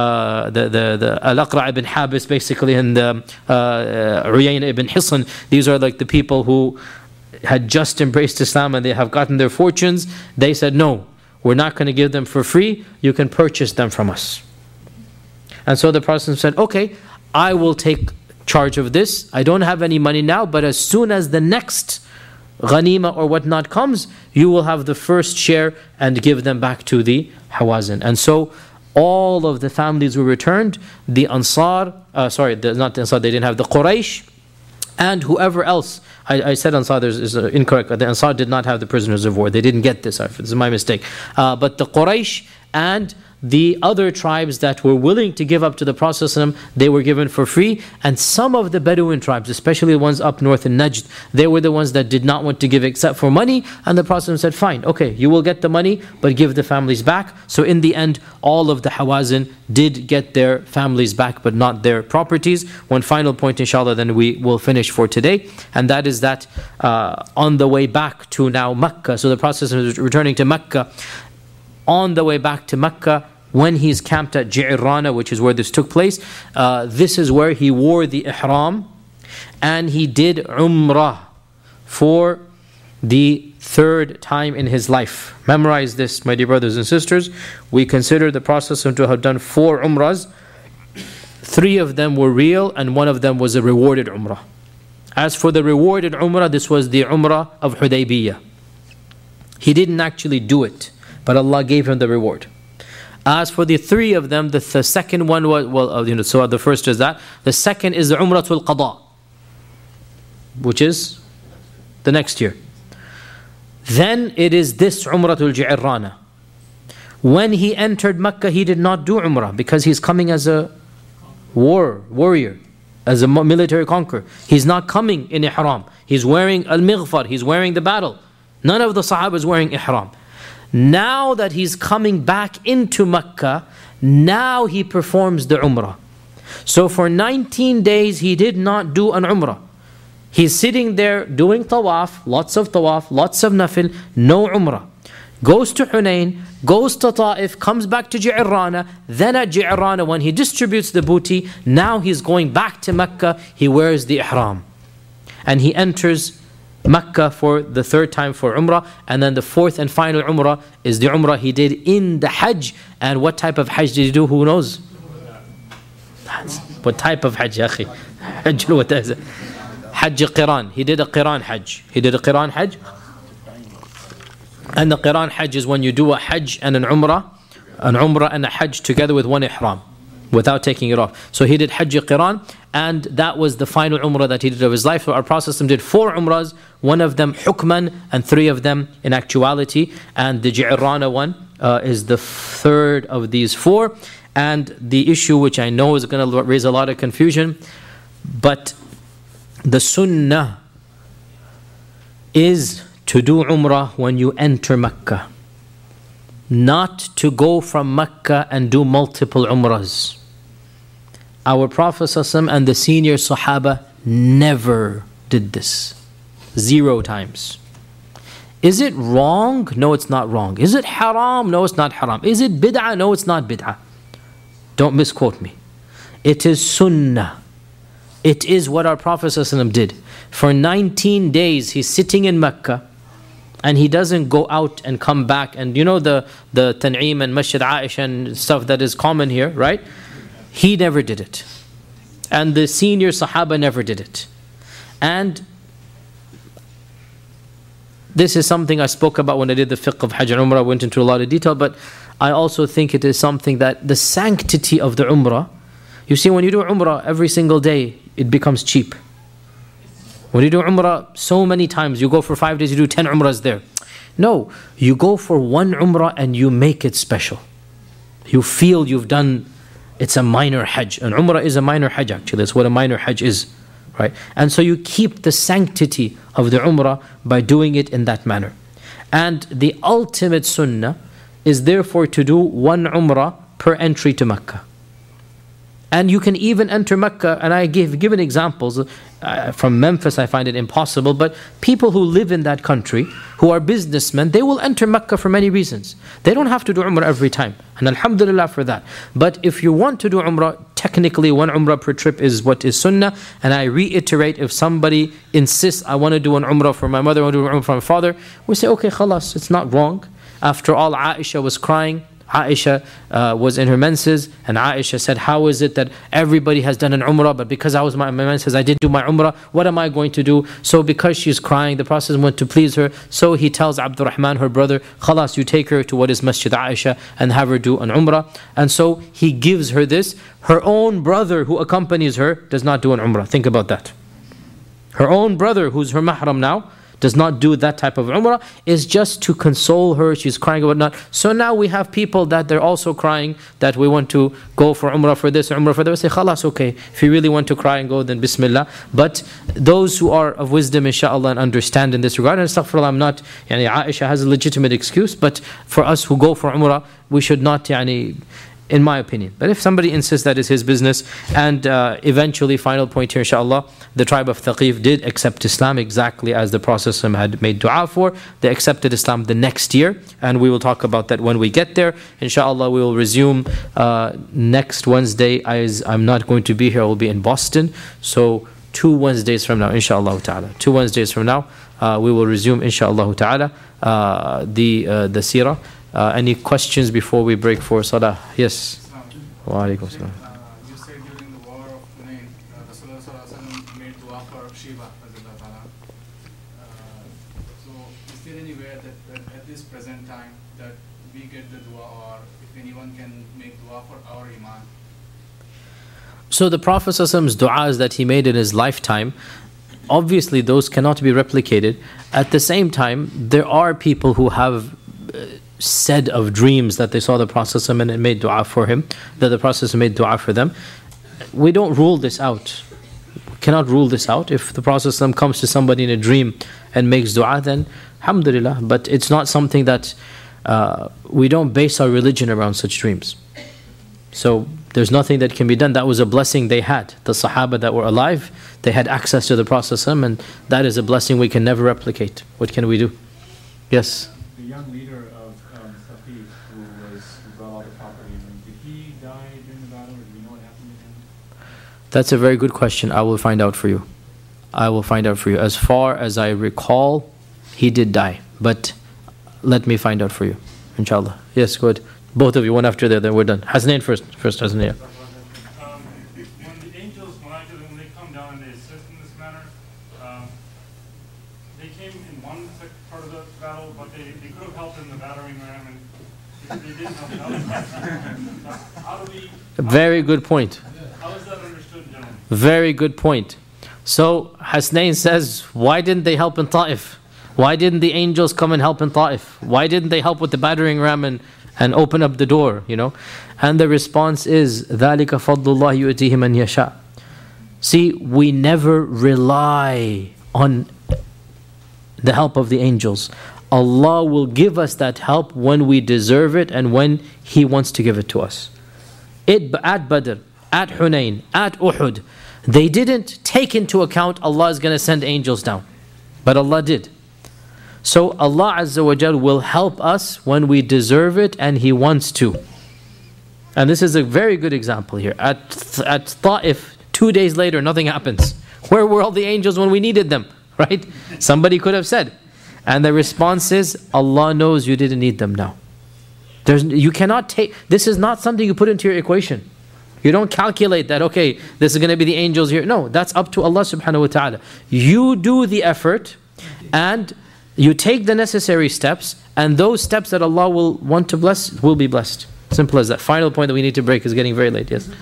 Al-Aqra' ibn Habis basically, and the Uyayna ibn Hisn. These are like the people who had just embraced Islam and they have gotten their fortunes. They said, no, we're not going to give them for free. You can purchase them from us. And so the Prophet said, okay, I will take charge of this. I don't have any money now, but as soon as the next ghanima or whatnot comes, you will have the first share and give them back to the Hawazin. And so all of the families were returned. The Ansar, not the Ansar, they didn't have the Quraysh, and whoever else. I said Ansar is incorrect. The Ansar did not have the prisoners of war. They didn't get this. This is my mistake. But the Quraysh and the other tribes that were willing to give up to the Prophet, they were given for free. And some of the Bedouin tribes, especially the ones up north in Najd, they were the ones that did not want to give except for money. And the Prophet said, fine, okay, you will get the money, but give the families back. So in the end, all of the Hawazin did get their families back, but not their properties. One final point, inshallah, then we will finish for today. And that is that on the way back to now Mecca, so the Prophet is returning to Mecca. On the way back to Mecca, when he's camped at Ji'irana, which is where this took place, this is where he wore the ihram and he did umrah for the third time in his life. Memorize this, my dear brothers and sisters. We consider the Prophet to have done 4 umrahs. 3 of them were real and 1 of them was a rewarded umrah. As for the rewarded umrah, this was the umrah of Hudaybiyah. He didn't actually do it, but Allah gave him the reward. As for the 3 of them, the second one was, so the first is that. The second is the Umratul Qada, which is the next year. Then it is this Umratul Ji'irana. When he entered Mecca, he did not do Umrah because he's coming as a warrior, as a military conqueror. He's not coming in Ihram. He's wearing Al-Mighfar, he's wearing the battle. None of the Sahaba is wearing Ihram. Now that he's coming back into Mecca, now he performs the Umrah. So for 19 days he did not do an Umrah. He's sitting there doing tawaf, lots of nafil, no Umrah. Goes to Hunain, goes to Ta'if, comes back to Ji'irana. Then at Ji'irana, when he distributes the booty, now he's going back to Mecca, he wears the Ihram. And he enters Mecca for the 3rd time for Umrah. And then the 4th and final Umrah is the Umrah he did in the Hajj. And what type of Hajj did he do? Who knows? What type of Hajj, ya akhi? Hajj, what is it? Hajj Qiran. He did a Qiran Hajj. And the Qiran Hajj is when you do a Hajj and an Umrah and a Hajj together with one Ihram, without taking it off. So he did Hajj Qiran, and that was the final Umrah that he did of his life. So our Prophet did 4 Umrahs, 1 of them hukman, and 3 of them in actuality. And the Ji'irana one is the 3rd of these 4. And the issue which I know is going to raise a lot of confusion, but the sunnah is to do Umrah when you enter Mecca, not to go from Mecca and do multiple Umrahs. Our Prophet ﷺ and the senior Sahaba never did this. 0 times. Is it wrong? No, it's not wrong. Is it haram? No, it's not haram. Is it bid'ah? No, it's not bid'ah. Don't misquote me. It is sunnah. It is what our Prophet ﷺ did. For 19 days he's sitting in Mecca, and he doesn't go out and come back. And you know the Tan'im and Masjid Aisha and stuff that is common here, right? He never did it. And the senior Sahaba never did it. And this is something I spoke about when I did the fiqh of Hajj and Umrah. I went into a lot of detail, but I also think it is something that the sanctity of the Umrah, you see, when you do Umrah every single day, it becomes cheap. When you do Umrah so many times, you go for 5 days, you do 10 Umrahs there. No, you go for 1 Umrah and you make it special. You feel you've done, it's a minor Hajj. An Umrah is a minor Hajj actually. That's what a minor Hajj is. right? And so you keep the sanctity of the Umrah by doing it in that manner. And the ultimate sunnah is therefore to do one Umrah per entry to Mecca. And you can even enter Mecca, and I given examples. From Memphis I find it impossible, but people who live in that country, who are businessmen, they will enter Mecca for many reasons. They don't have to do Umrah every time, and alhamdulillah for that. But if you want to do Umrah, technically one Umrah per trip is what is sunnah. And I reiterate, if somebody insists, I want to do an Umrah for my mother, I want to do an Umrah for my father, we say, okay, khalas, it's not wrong. After all, Aisha was crying. Aisha was in her menses, and Aisha said, how is it that everybody has done an Umrah, but because I was my menses, I didn't do my Umrah, what am I going to do? So because she's crying, the Prophet went to please her, so he tells Abdurrahman, her brother, khalas, you take her to what is Masjid Aisha and have her do an Umrah. And so he gives her this. Her own brother who accompanies her does not do an Umrah. Think about that. Her own brother, who's her mahram now, does not do that type of Umrah, is just to console her. She's crying or whatnot. So now we have people that they're also crying that we want to go for Umrah for this, Umrah for that. We say, khalas, okay. If you really want to cry and go, then Bismillah. But those who are of wisdom, inshaAllah, and understand in this regard, and astaghfirullah, I'm not, Aisha has a legitimate excuse, but for us who go for Umrah, we should not, in my opinion. But if somebody insists, that is his business. And eventually, final point here, inshaAllah, the tribe of Thaqif did accept Islam exactly as the Prophet had made dua for. They accepted Islam the next year, and we will talk about that when we get there. Inshallah, we will resume next Wednesday. I'm not going to be here, I will be in Boston. So 2 Wednesdays from now, inshallah ta'ala. 2 Wednesdays from now, we will resume, inshallah ta'ala, the seerah. Any questions before we break for Salah? Yes. Wa alaikum salam. You said during the war of Hunayn, Rasulullah made dua for Shiva. So is there any way that at this present time that we get the dua, or if anyone can make dua for our Iman? So the Prophet's du'as that he made in his lifetime, obviously those cannot be replicated. At the same time, there are people who have said of dreams that they saw the Prophet and it made dua for him, that the Prophet made dua for them. We don't rule this out. We cannot rule this out. If the Prophet comes to somebody in a dream and makes dua, then alhamdulillah. But it's not something that we don't base our religion around such dreams. So there's nothing that can be done. That was a blessing they had. The Sahaba that were alive, they had access to the Prophet, and that is a blessing we can never replicate. What can we do? Yes? The young leader of Thaqif, who brought all the property, did he die during the battle, or do we know what happened to him? That's a very good question. I will find out for you. I will find out for you. As far as I recall, he did die. But let me find out for you, inshallah. Yes, good. Both of you, one after the other, we're done. Hasnain first. First, Hasnain. When the angels, when they come down and they assist in this manner, they came in one part of the battle, but they could have helped in the battering ram, and they didn't help in others. How do we... Very good point. How is that understood in general? Very good point. So Hasnain says, why didn't they help in Ta'if? Why didn't the angels come and help in Ta'if? Why didn't they help with the battering ram and open up the door, And the response is, ذَلِكَ فَضْلُ اللَّهِ يُؤْتِيهِ مَنْ يَشَاءُ. See, we never rely on the help of the angels. Allah will give us that help when we deserve it and when He wants to give it to us. At Badr, at Hunayn, at Uhud, they didn't take into account Allah is going to send angels down. But Allah did. So Allah Azza wa Jal will help us when we deserve it and He wants to. And this is a very good example here. At Ta'if, 2 days later, nothing happens. Where were all the angels when we needed them? Right? Somebody could have said. And the response is, Allah knows you didn't need them now. You cannot take, this is not something you put into your equation. You don't calculate that, okay, this is going to be the angels here. No, that's up to Allah subhanahu wa ta'ala. You do the effort and you take the necessary steps, and those steps that Allah will want to bless will be blessed. Simple as that. Final point that we need to break is getting very late. Yes?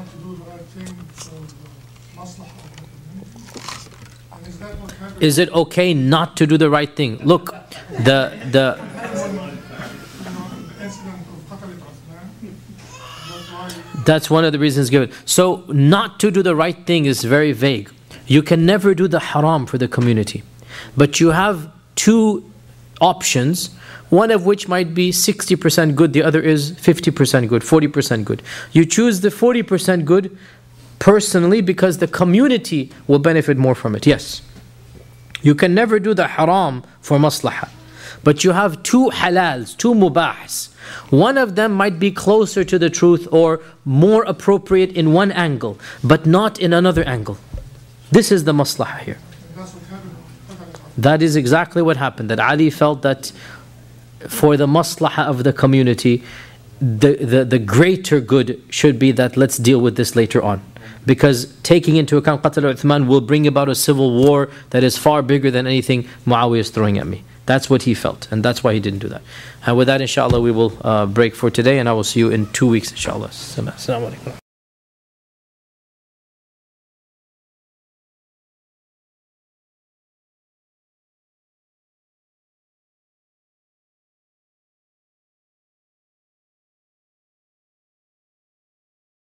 Is it okay not to do the right thing? Look, that's one of the reasons given. So not to do the right thing is very vague. You can never do the haram for the community. But you have two options, one of which might be 60% good, the other is 50% good, 40% good. You choose the 40% good personally because the community will benefit more from it. Yes. You can never do the haram for maslahah. But you have two halals, two mubahs. One of them might be closer to the truth or more appropriate in one angle, but not in another angle. This is the maslahah here. That is exactly what happened. That Ali felt that for the maslahah of the community, the greater good should be that let's deal with this later on. Because taking into account Qatl Uthman will bring about a civil war that is far bigger than anything Muawiyah is throwing at me. That's what he felt, and that's why he didn't do that. And with that, inshallah, we will break for today, and I will see you in 2 weeks, inshallah. Assalamu alaikum.